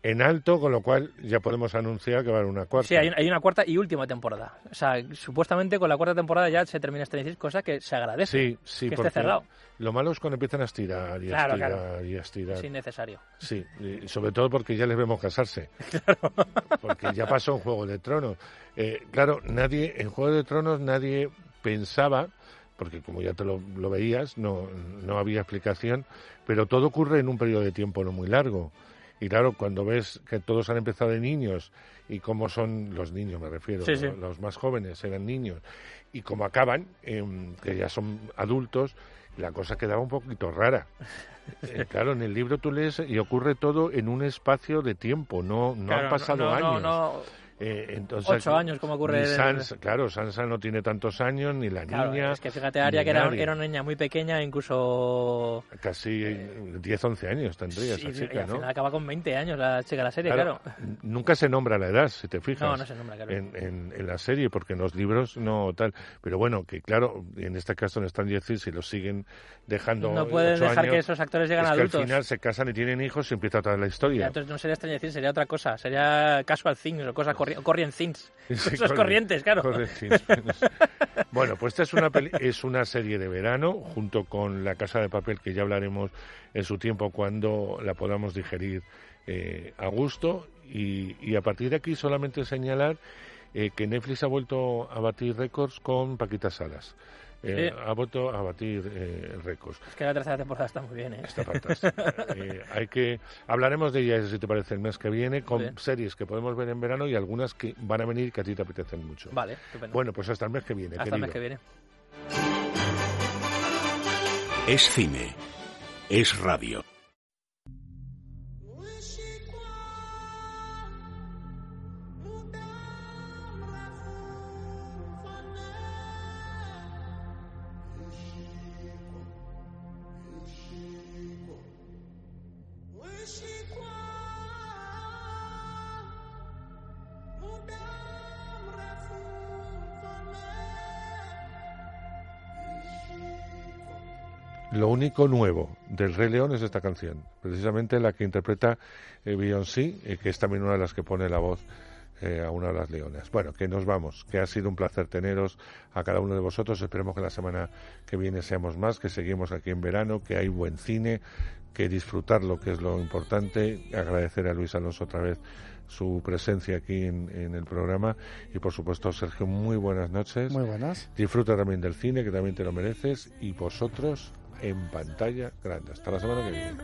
en alto, con lo cual ya podemos anunciar que va a haber una cuarta. Sí, hay, hay una cuarta y última temporada. O sea, supuestamente con la cuarta temporada ya se termina Stranger Things, cosa que se agradece. Sí, sí, que porque esté cerrado. Lo malo es cuando empiezan a estirar y a claro, estirar claro. y a estirar. Es innecesario. Sí, y sobre todo porque ya les vemos casarse. Claro. Porque ya pasó en Juego de Tronos. Eh, claro, nadie en Juego de Tronos nadie pensaba, porque como ya te lo, lo veías, no, no había explicación, pero todo ocurre en un periodo de tiempo no muy largo. Y claro, cuando ves que todos han empezado de niños, y cómo son los niños, me refiero, sí, sí. Los, los más jóvenes eran niños, y cómo acaban, eh, que ya son adultos, la cosa quedaba un poquito rara. Eh, claro, en el libro tú lees y ocurre todo en un espacio de tiempo, no, no claro, han pasado no, no, años. No, no. Eh, entonces, Ocho años, como ocurre... Ni Sansa, claro, Sansa no tiene tantos años, ni la claro, niña... es que fíjate, Arya, que era, era una niña muy pequeña, incluso... Casi diez, once años tendría sí, esa chica, y al ¿no? final acaba con veinte años la chica de la serie, claro, claro. Nunca se nombra la edad, si te fijas. No, no se nombra, claro. En, en, en la serie, porque en los libros no tal. Pero bueno, que claro, en este caso en Stranger Things, si los siguen dejando no pueden ocho dejar años, que esos actores lleguen es adultos. Que al final se casan y tienen hijos y empieza otra vez la historia. Ya, entonces no sería Stranger Things, sería otra cosa. Sería Casual Things o cosas corri Corrient Things. Sí, Esos corri corrientes, claro. Corrientes. Bueno, pues esta es una, peli es una serie de verano, junto con La Casa de Papel, que ya hablaremos en su tiempo cuando la podamos digerir eh, a gusto. Y, y a partir de aquí solamente señalar eh, que Netflix ha vuelto a batir récords con Paquita Salas. Eh, sí. Ha vuelto a batir eh, récords. Es que la tercera temporada está muy bien, ¿eh? Está fantástica. eh, hay que hablaremos de ella, si te parece, el mes que viene, con bien. Series que podemos ver en verano y algunas que van a venir que a ti te apetecen mucho. Vale, estupendo. Bueno, pues hasta el mes que viene. Hasta querido. el mes que viene. Es cine. Es radio. Lo único nuevo del Rey León es esta canción, precisamente la que interpreta eh, Beyoncé, eh, que es también una de las que pone la voz eh, a una de las leonas. Bueno, que nos vamos, que ha sido un placer teneros a cada uno de vosotros. Esperemos que la semana que viene seamos más, que seguimos aquí en verano, que hay buen cine, que disfrutarlo, que es lo importante. Agradecer a Luis Alonso otra vez su presencia aquí en, en el programa y por supuesto Sergio, muy buenas noches. Muy buenas. Disfruta también del cine, que también te lo mereces, y vosotros en pantalla grande. Hasta la semana que viene.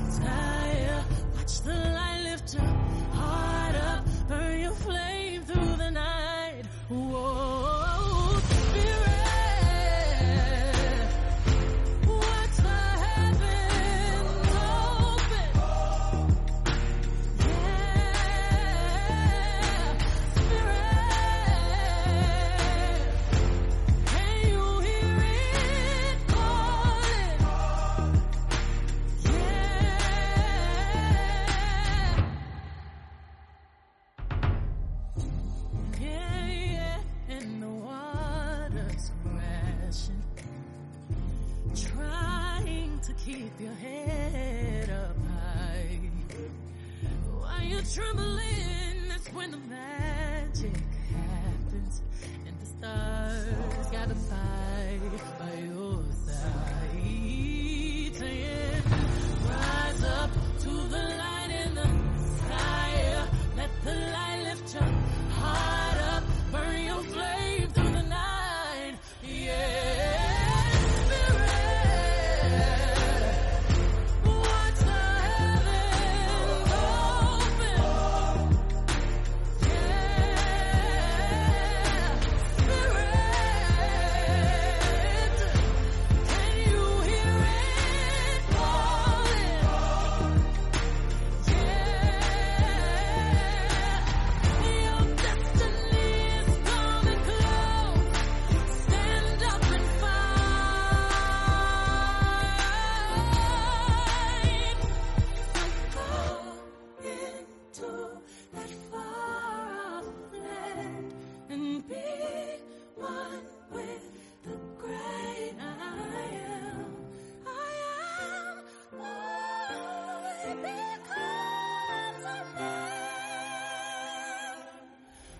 Keep your head up high. While you're trembling, that's when the magic happens. And the stars gotta fight by your side. Saying, rise up to the light in the sky. Let the light lift your heart up. Burn your flame through the night. Yeah.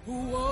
Whoa.